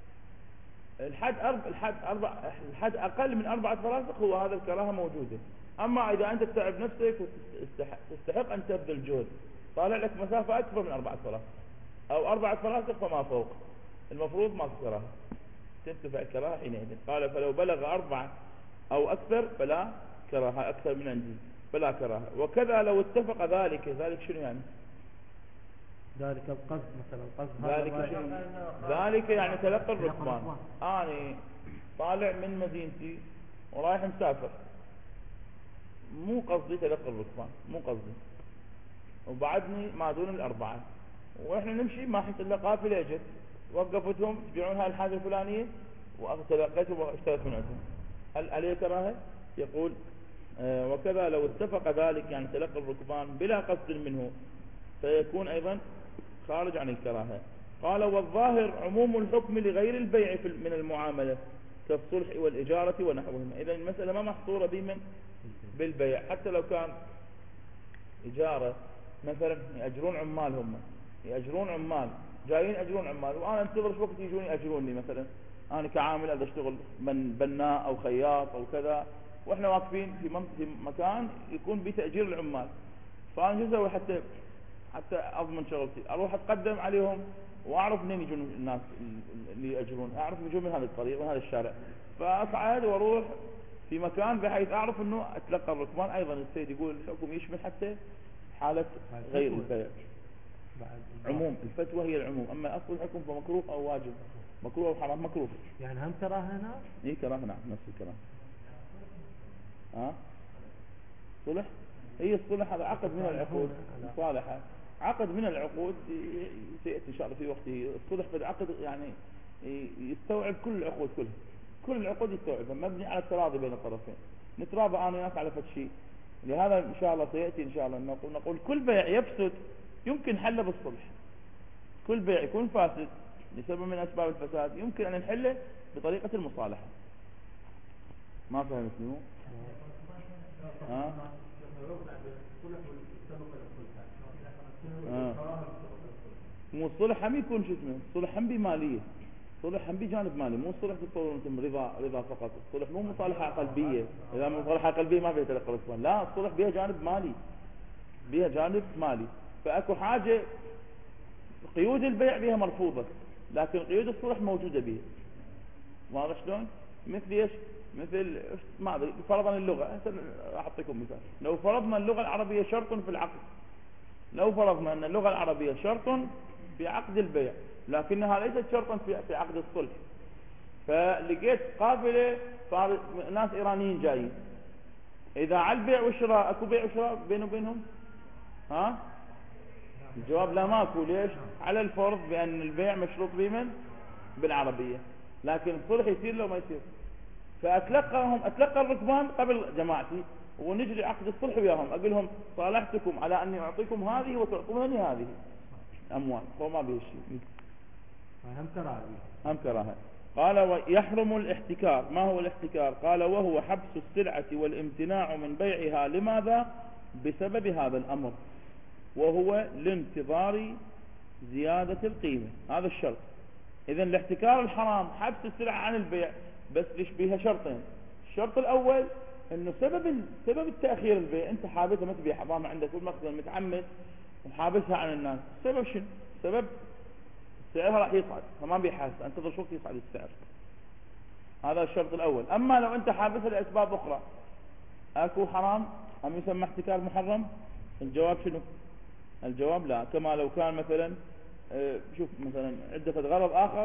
الحد أربع الحد أربع الحد اقل من اربعة فراسخ هو هذا الكراهة موجودة. اما اذا انت تتعب نفسك وتستحق ان تبذل جهد طالع لك مسافة اكبر من اربعة فراسخ او اربعة فراسخ فما فوق، المفروض ما في كراهة تنتفع الكراهة حينئذ. قال فلو بلغ اربعة او اكثر فلا كراهة، اكثر من عندي فلا كراهة. وكذا لو اتفق ذلك، ذلك شنو يعني؟ ذلك القصد مثلا القصد ذلك شنو؟ ذلك يعني تلقي الركبان. أنا طالع من مدينتي ورايح مسافر، مو قصدي تلقي الركبان، مو قصدي، وبعدني ما دون الأربعة وإحنا نمشي ما حس إلا قافلة اجت وقفتهم تبيعون هاي الحاجة الفلانية وتلقيتهم واشتريت من عندهم، هل عليه كراهة؟ يقول آه وكذا لو اتفق ذلك يعني تلقي الركبان بلا قصد منه فيكون أيضا خارج عن الكراهة. قال والظاهر عموم الحكم لغير البيع من المعاملة كالصلح والإجارة ونحوهما. إذا المسألة ما محصورة بمن بالبيع، حتى لو كان إجارة مثلا يأجرون عمال، هم يأجرون عمال جايين يأجرون عمال وأنا انتظر شو وقت يجوني يأجروني، مثلا أنا كعامل هذا اشتغل من بناء أو خياط أو كذا وإحنا واقفين في في مكان يكون بتأجير العمال، فأنا شو أسوي حتى حتى أضمن شغلتي؟ أروح أتقدم عليهم وأعرف منين يجون الناس اللي يأجرون، أعرف يجون من هذا الطريق من هذا الشارع، فأصعد وأروح في مكان بحيث أعرف أنه أتلقى الركبان. أيضا السيد يقول الحكم يشمل حتى حالة غير البيع. عموم الفتوى هي العموم، أما أصل الحكم فمكروه أو واجب، مكروه أو حرام. مكروه يعني هم كراهة هنا؟ إيه كراهة، نعم نفس الكلام. ها صلح، هي الصلح هذا عقد من العقود مصالحة، عقد من العقود سيأتي إن شاء الله في وقته. الصلح في العقد يعني يستوعب كل العقود كلها، كل العقود يستوعبها، مبني على التراضي بين الطرفين، نتراضى أنا وياك على فد شيء. لهذا إن شاء الله سيأتي إن شاء الله نقول نقول كل بيع يفسد يمكن حله بالصلح، كل بيع يكون فاسد لسبب من أسباب الفساد يمكن أن نحله بطريقة المصالحة. ما فهمتني مو؟ ها؟ آه. مو الصلح هم يكون شو اسمه، الصلح هم بمالية، الصلح هم بجانب مالي، مو الصلح تتصور انتم رضا رضا فقط، الصلح مو مصالحة قلبية، اذا مصالحة قلبية ما فيها تلقى الركبان، لا الصلح بها جانب مالي، بها جانب مالي، فاكو حاجة قيود البيع بها مرفوضة لكن قيود الصلح موجودة بها. واضح شلون؟ مثل ايش؟ مثل ما ادري فرضا اللغة، راح اعطيكم مثال. لو فرضنا اللغة العربية شرط في العقد، لو فرضنا ان اللغة العربية شرط في عقد البيع لكنها ليست شرطا في في عقد الصلح، فلقيت قافلة ناس ايرانيين جايين، اذا على البيع والشراء اكو بيع وشراء بينه وبينهم؟ ها؟ الجواب لا ماكو. ليش؟ على الفرض بان البيع مشروط بمن؟ بالعربية، لكن الصلح يصير لو ما يصير. فأتلقاهم أتلقى الركبان قبل جماعتي ونجري عقد الصلح وياهم، أقول لهم صالحتكم على أني أعطيكم هذه وتعطونني هذه أموال، فما به شيء. هم كراهة. هم كراهة. قال ويحرم الاحتكار. ما هو الاحتكار؟ قال وهو حبس السلعة والامتناع من بيعها. لماذا؟ بسبب هذا الأمر، وهو لانتظار زيادة القيمة، هذا الشرط. إذن الاحتكار الحرام حبس السلعة عن البيع، بس يشبيها شرطين. الشرط الأول إنه سبب سبب التأخير البيع، أنت حابسها ما تبيعها، ضامن عندك في المخزن متعمد وحابسها عن الناس، سبب شنو؟ سبب سعرها راح يصعد، فما بيحاسب، انتظر شوف يصعد السعر. هذا الشرط الأول. أما لو أنت حابسها لأسباب أخرى، أكو حرام أم يسمى احتكار محرم؟ الجواب شنو؟ الجواب لا. كما لو كان مثلا اه شوف مثلا عدة غرض آخر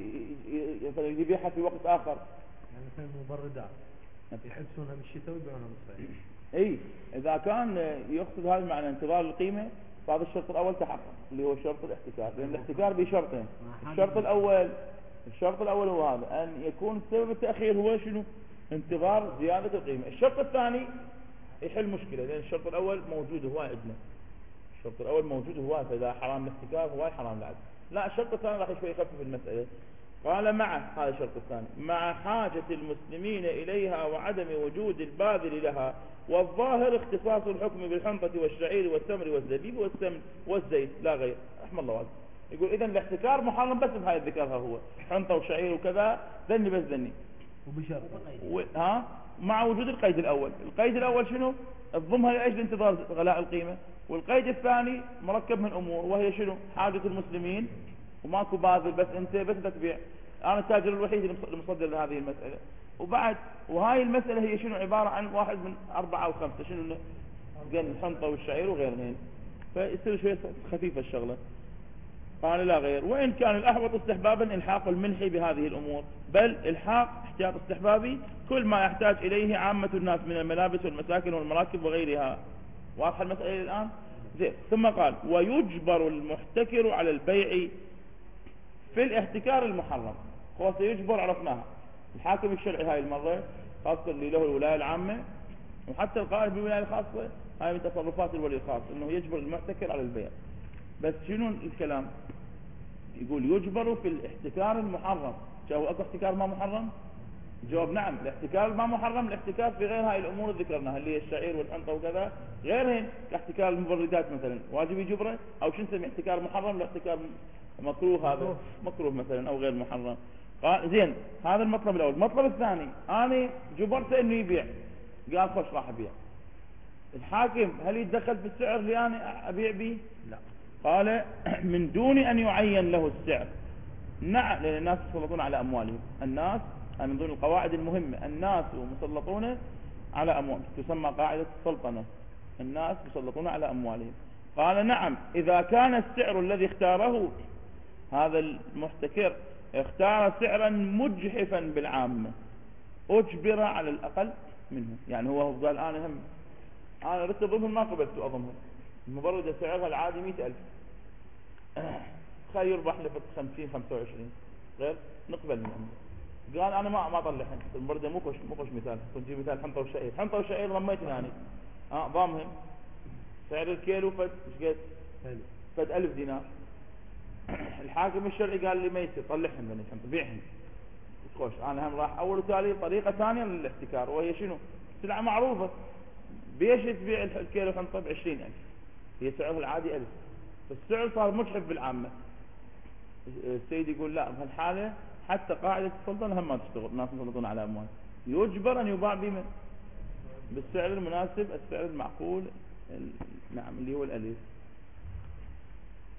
يريد يبيعها في وقت آخر، يعني مثلا مبردات يحبسونها بالشتاء ويبيعونها بالصيف. اي اذا كان يقصد هذا معنى انتظار القيمة، فهذا الشرط الأول تحقق اللي هو شرط الاحتكار، لأن الاحتكار بشرطين. الشرط الأول الشرط الأول هو هذا، أن يكون سبب التأخير هو شنو؟ انتظار زيادة القيمة. الشرط الثاني يحل مشكلة، لأن الشرط الأول موجود هو عندنا، الشرط الأول موجود هو، فإذا حرام الاحتكار هو حرام العدل. لا، الشرط الثاني راح شوي يخفف المسألة. قال مع هذا الشرط الثاني مع حاجة المسلمين إليها وعدم وجود الباذل لها، والظاهر اختصاص الحكم بالحنطة والشعير والتمر والزبيب والسمن والزيت لا غير. رحم الله وعلا. يقول إذن الاحتكار محرم بس بهاي ذكرها هو، حنطة وشعير وكذا، ذني بس ذني وبشرط و... ها مع وجود القيد الأول. القيد الأول شنو؟ الضمها لأجل انتظار غلاء القيمة. والقيد الثاني مركب من أمور، وهي شنو؟ حاجة المسلمين وماكو باذل، بس انت بس تبيع. انا التاجر الوحيد المصدر لهذه المسألة. وبعد وهاي المسألة هي شنو؟ عبارة عن واحد من أربعة أو خمسة، شنو؟ قال الحنطة والشعير وغيرهن، فيصير شوية خفيفة الشغلة. قال لا غير. وإن كان الأحوط استحبابا إلحاق المنحي بهذه الأمور، بل إلحاق احتياط استحبابي كل ما يحتاج إليه عامة الناس من الملابس والمساكن والمراكب وغيرها. واضح المسألة الآن؟ زين. ثم قال ويجبر المحتكر على البيع في الاحتكار المحرم. خلاص يجبر عرفناها. الحاكم الشرعي هاي المرة خاصة اللي له الولاية العامة، وحتى القائد بالولاية الخاصة، هاي من تصرفات الولي الخاص انه يجبر المحتكر على البيع. بس شنو الكلام؟ يقول يجبر في الاحتكار المحرم. شو اكو احتكار ما محرم؟ جواب نعم. الاحتكار ما محرم الاحتكار في غير هاي الامور اللي ذكرناها اللي هي الشعير والحنطة وكذا، غيرهن كاحتكار المبردات مثلا واجب يجبره، او شو نسمي احتكار محرم لاحتكار مكروه، هذا مكروه مثلا او غير محرم. قال زين. هذا المطلب الاول. المطلب الثاني انا جبرت انه يبيع، قال خوش راح ابيع. الحاكم هل يتدخل في السعر اللي انا ابيع به؟ لا. قال من دون ان يعين له السعر. نعم، لان الناس يسلطون على اموالهم. الناس من ضمن القواعد المهمة، الناس مسلطون على اموالهم، تسمى قاعدة السلطنة، الناس مسلطون على اموالهم. قال نعم اذا كان السعر الذي اختاره هذا المحتكر اختار سعرا مجحفا بالعامة، اجبر على الاقل منه. يعني هو قال انا هم انا ردت اضمهم ما قبلت اضمهم، المبردة سعرها العادي مئة الف، خير يربح لفت خمسين خمسة وعشرين، غير نقبل منه. قال انا ما ما اطلع المبردة، مو كوش مو كوش مثال، كنت جيب مثال حنطة وشعير. حنطة وشعير ضميت يعني اه ضامهم سعر الكيلو فد ايش قد؟ فد ألف دينار. الحاكم الشرعي قال لي ما يصير، طلعهم من الحنطة بيعهم. خوش انا هم راح اول وتالي طريقة ثانية للاحتكار، وهي شنو؟ سلعة معروفة، بيش تبيع الكيلو حنطة بعشرين ألف، هي سعرها العادي ألف، فالسعر صار مجحف بالعامة. السيد يقول لا بهالحالة حتى قاعدة السلطنة هم ما تشتغل، الناس مسلطون على أموال، يجبر أن يباع بما بالسعر المناسب، السعر المعقول، نعم اللي هو الألف.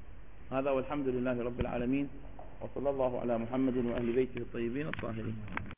هذا والحمد لله رب العالمين، وصلى الله على محمد وأهل بيته الطيبين الطاهرين.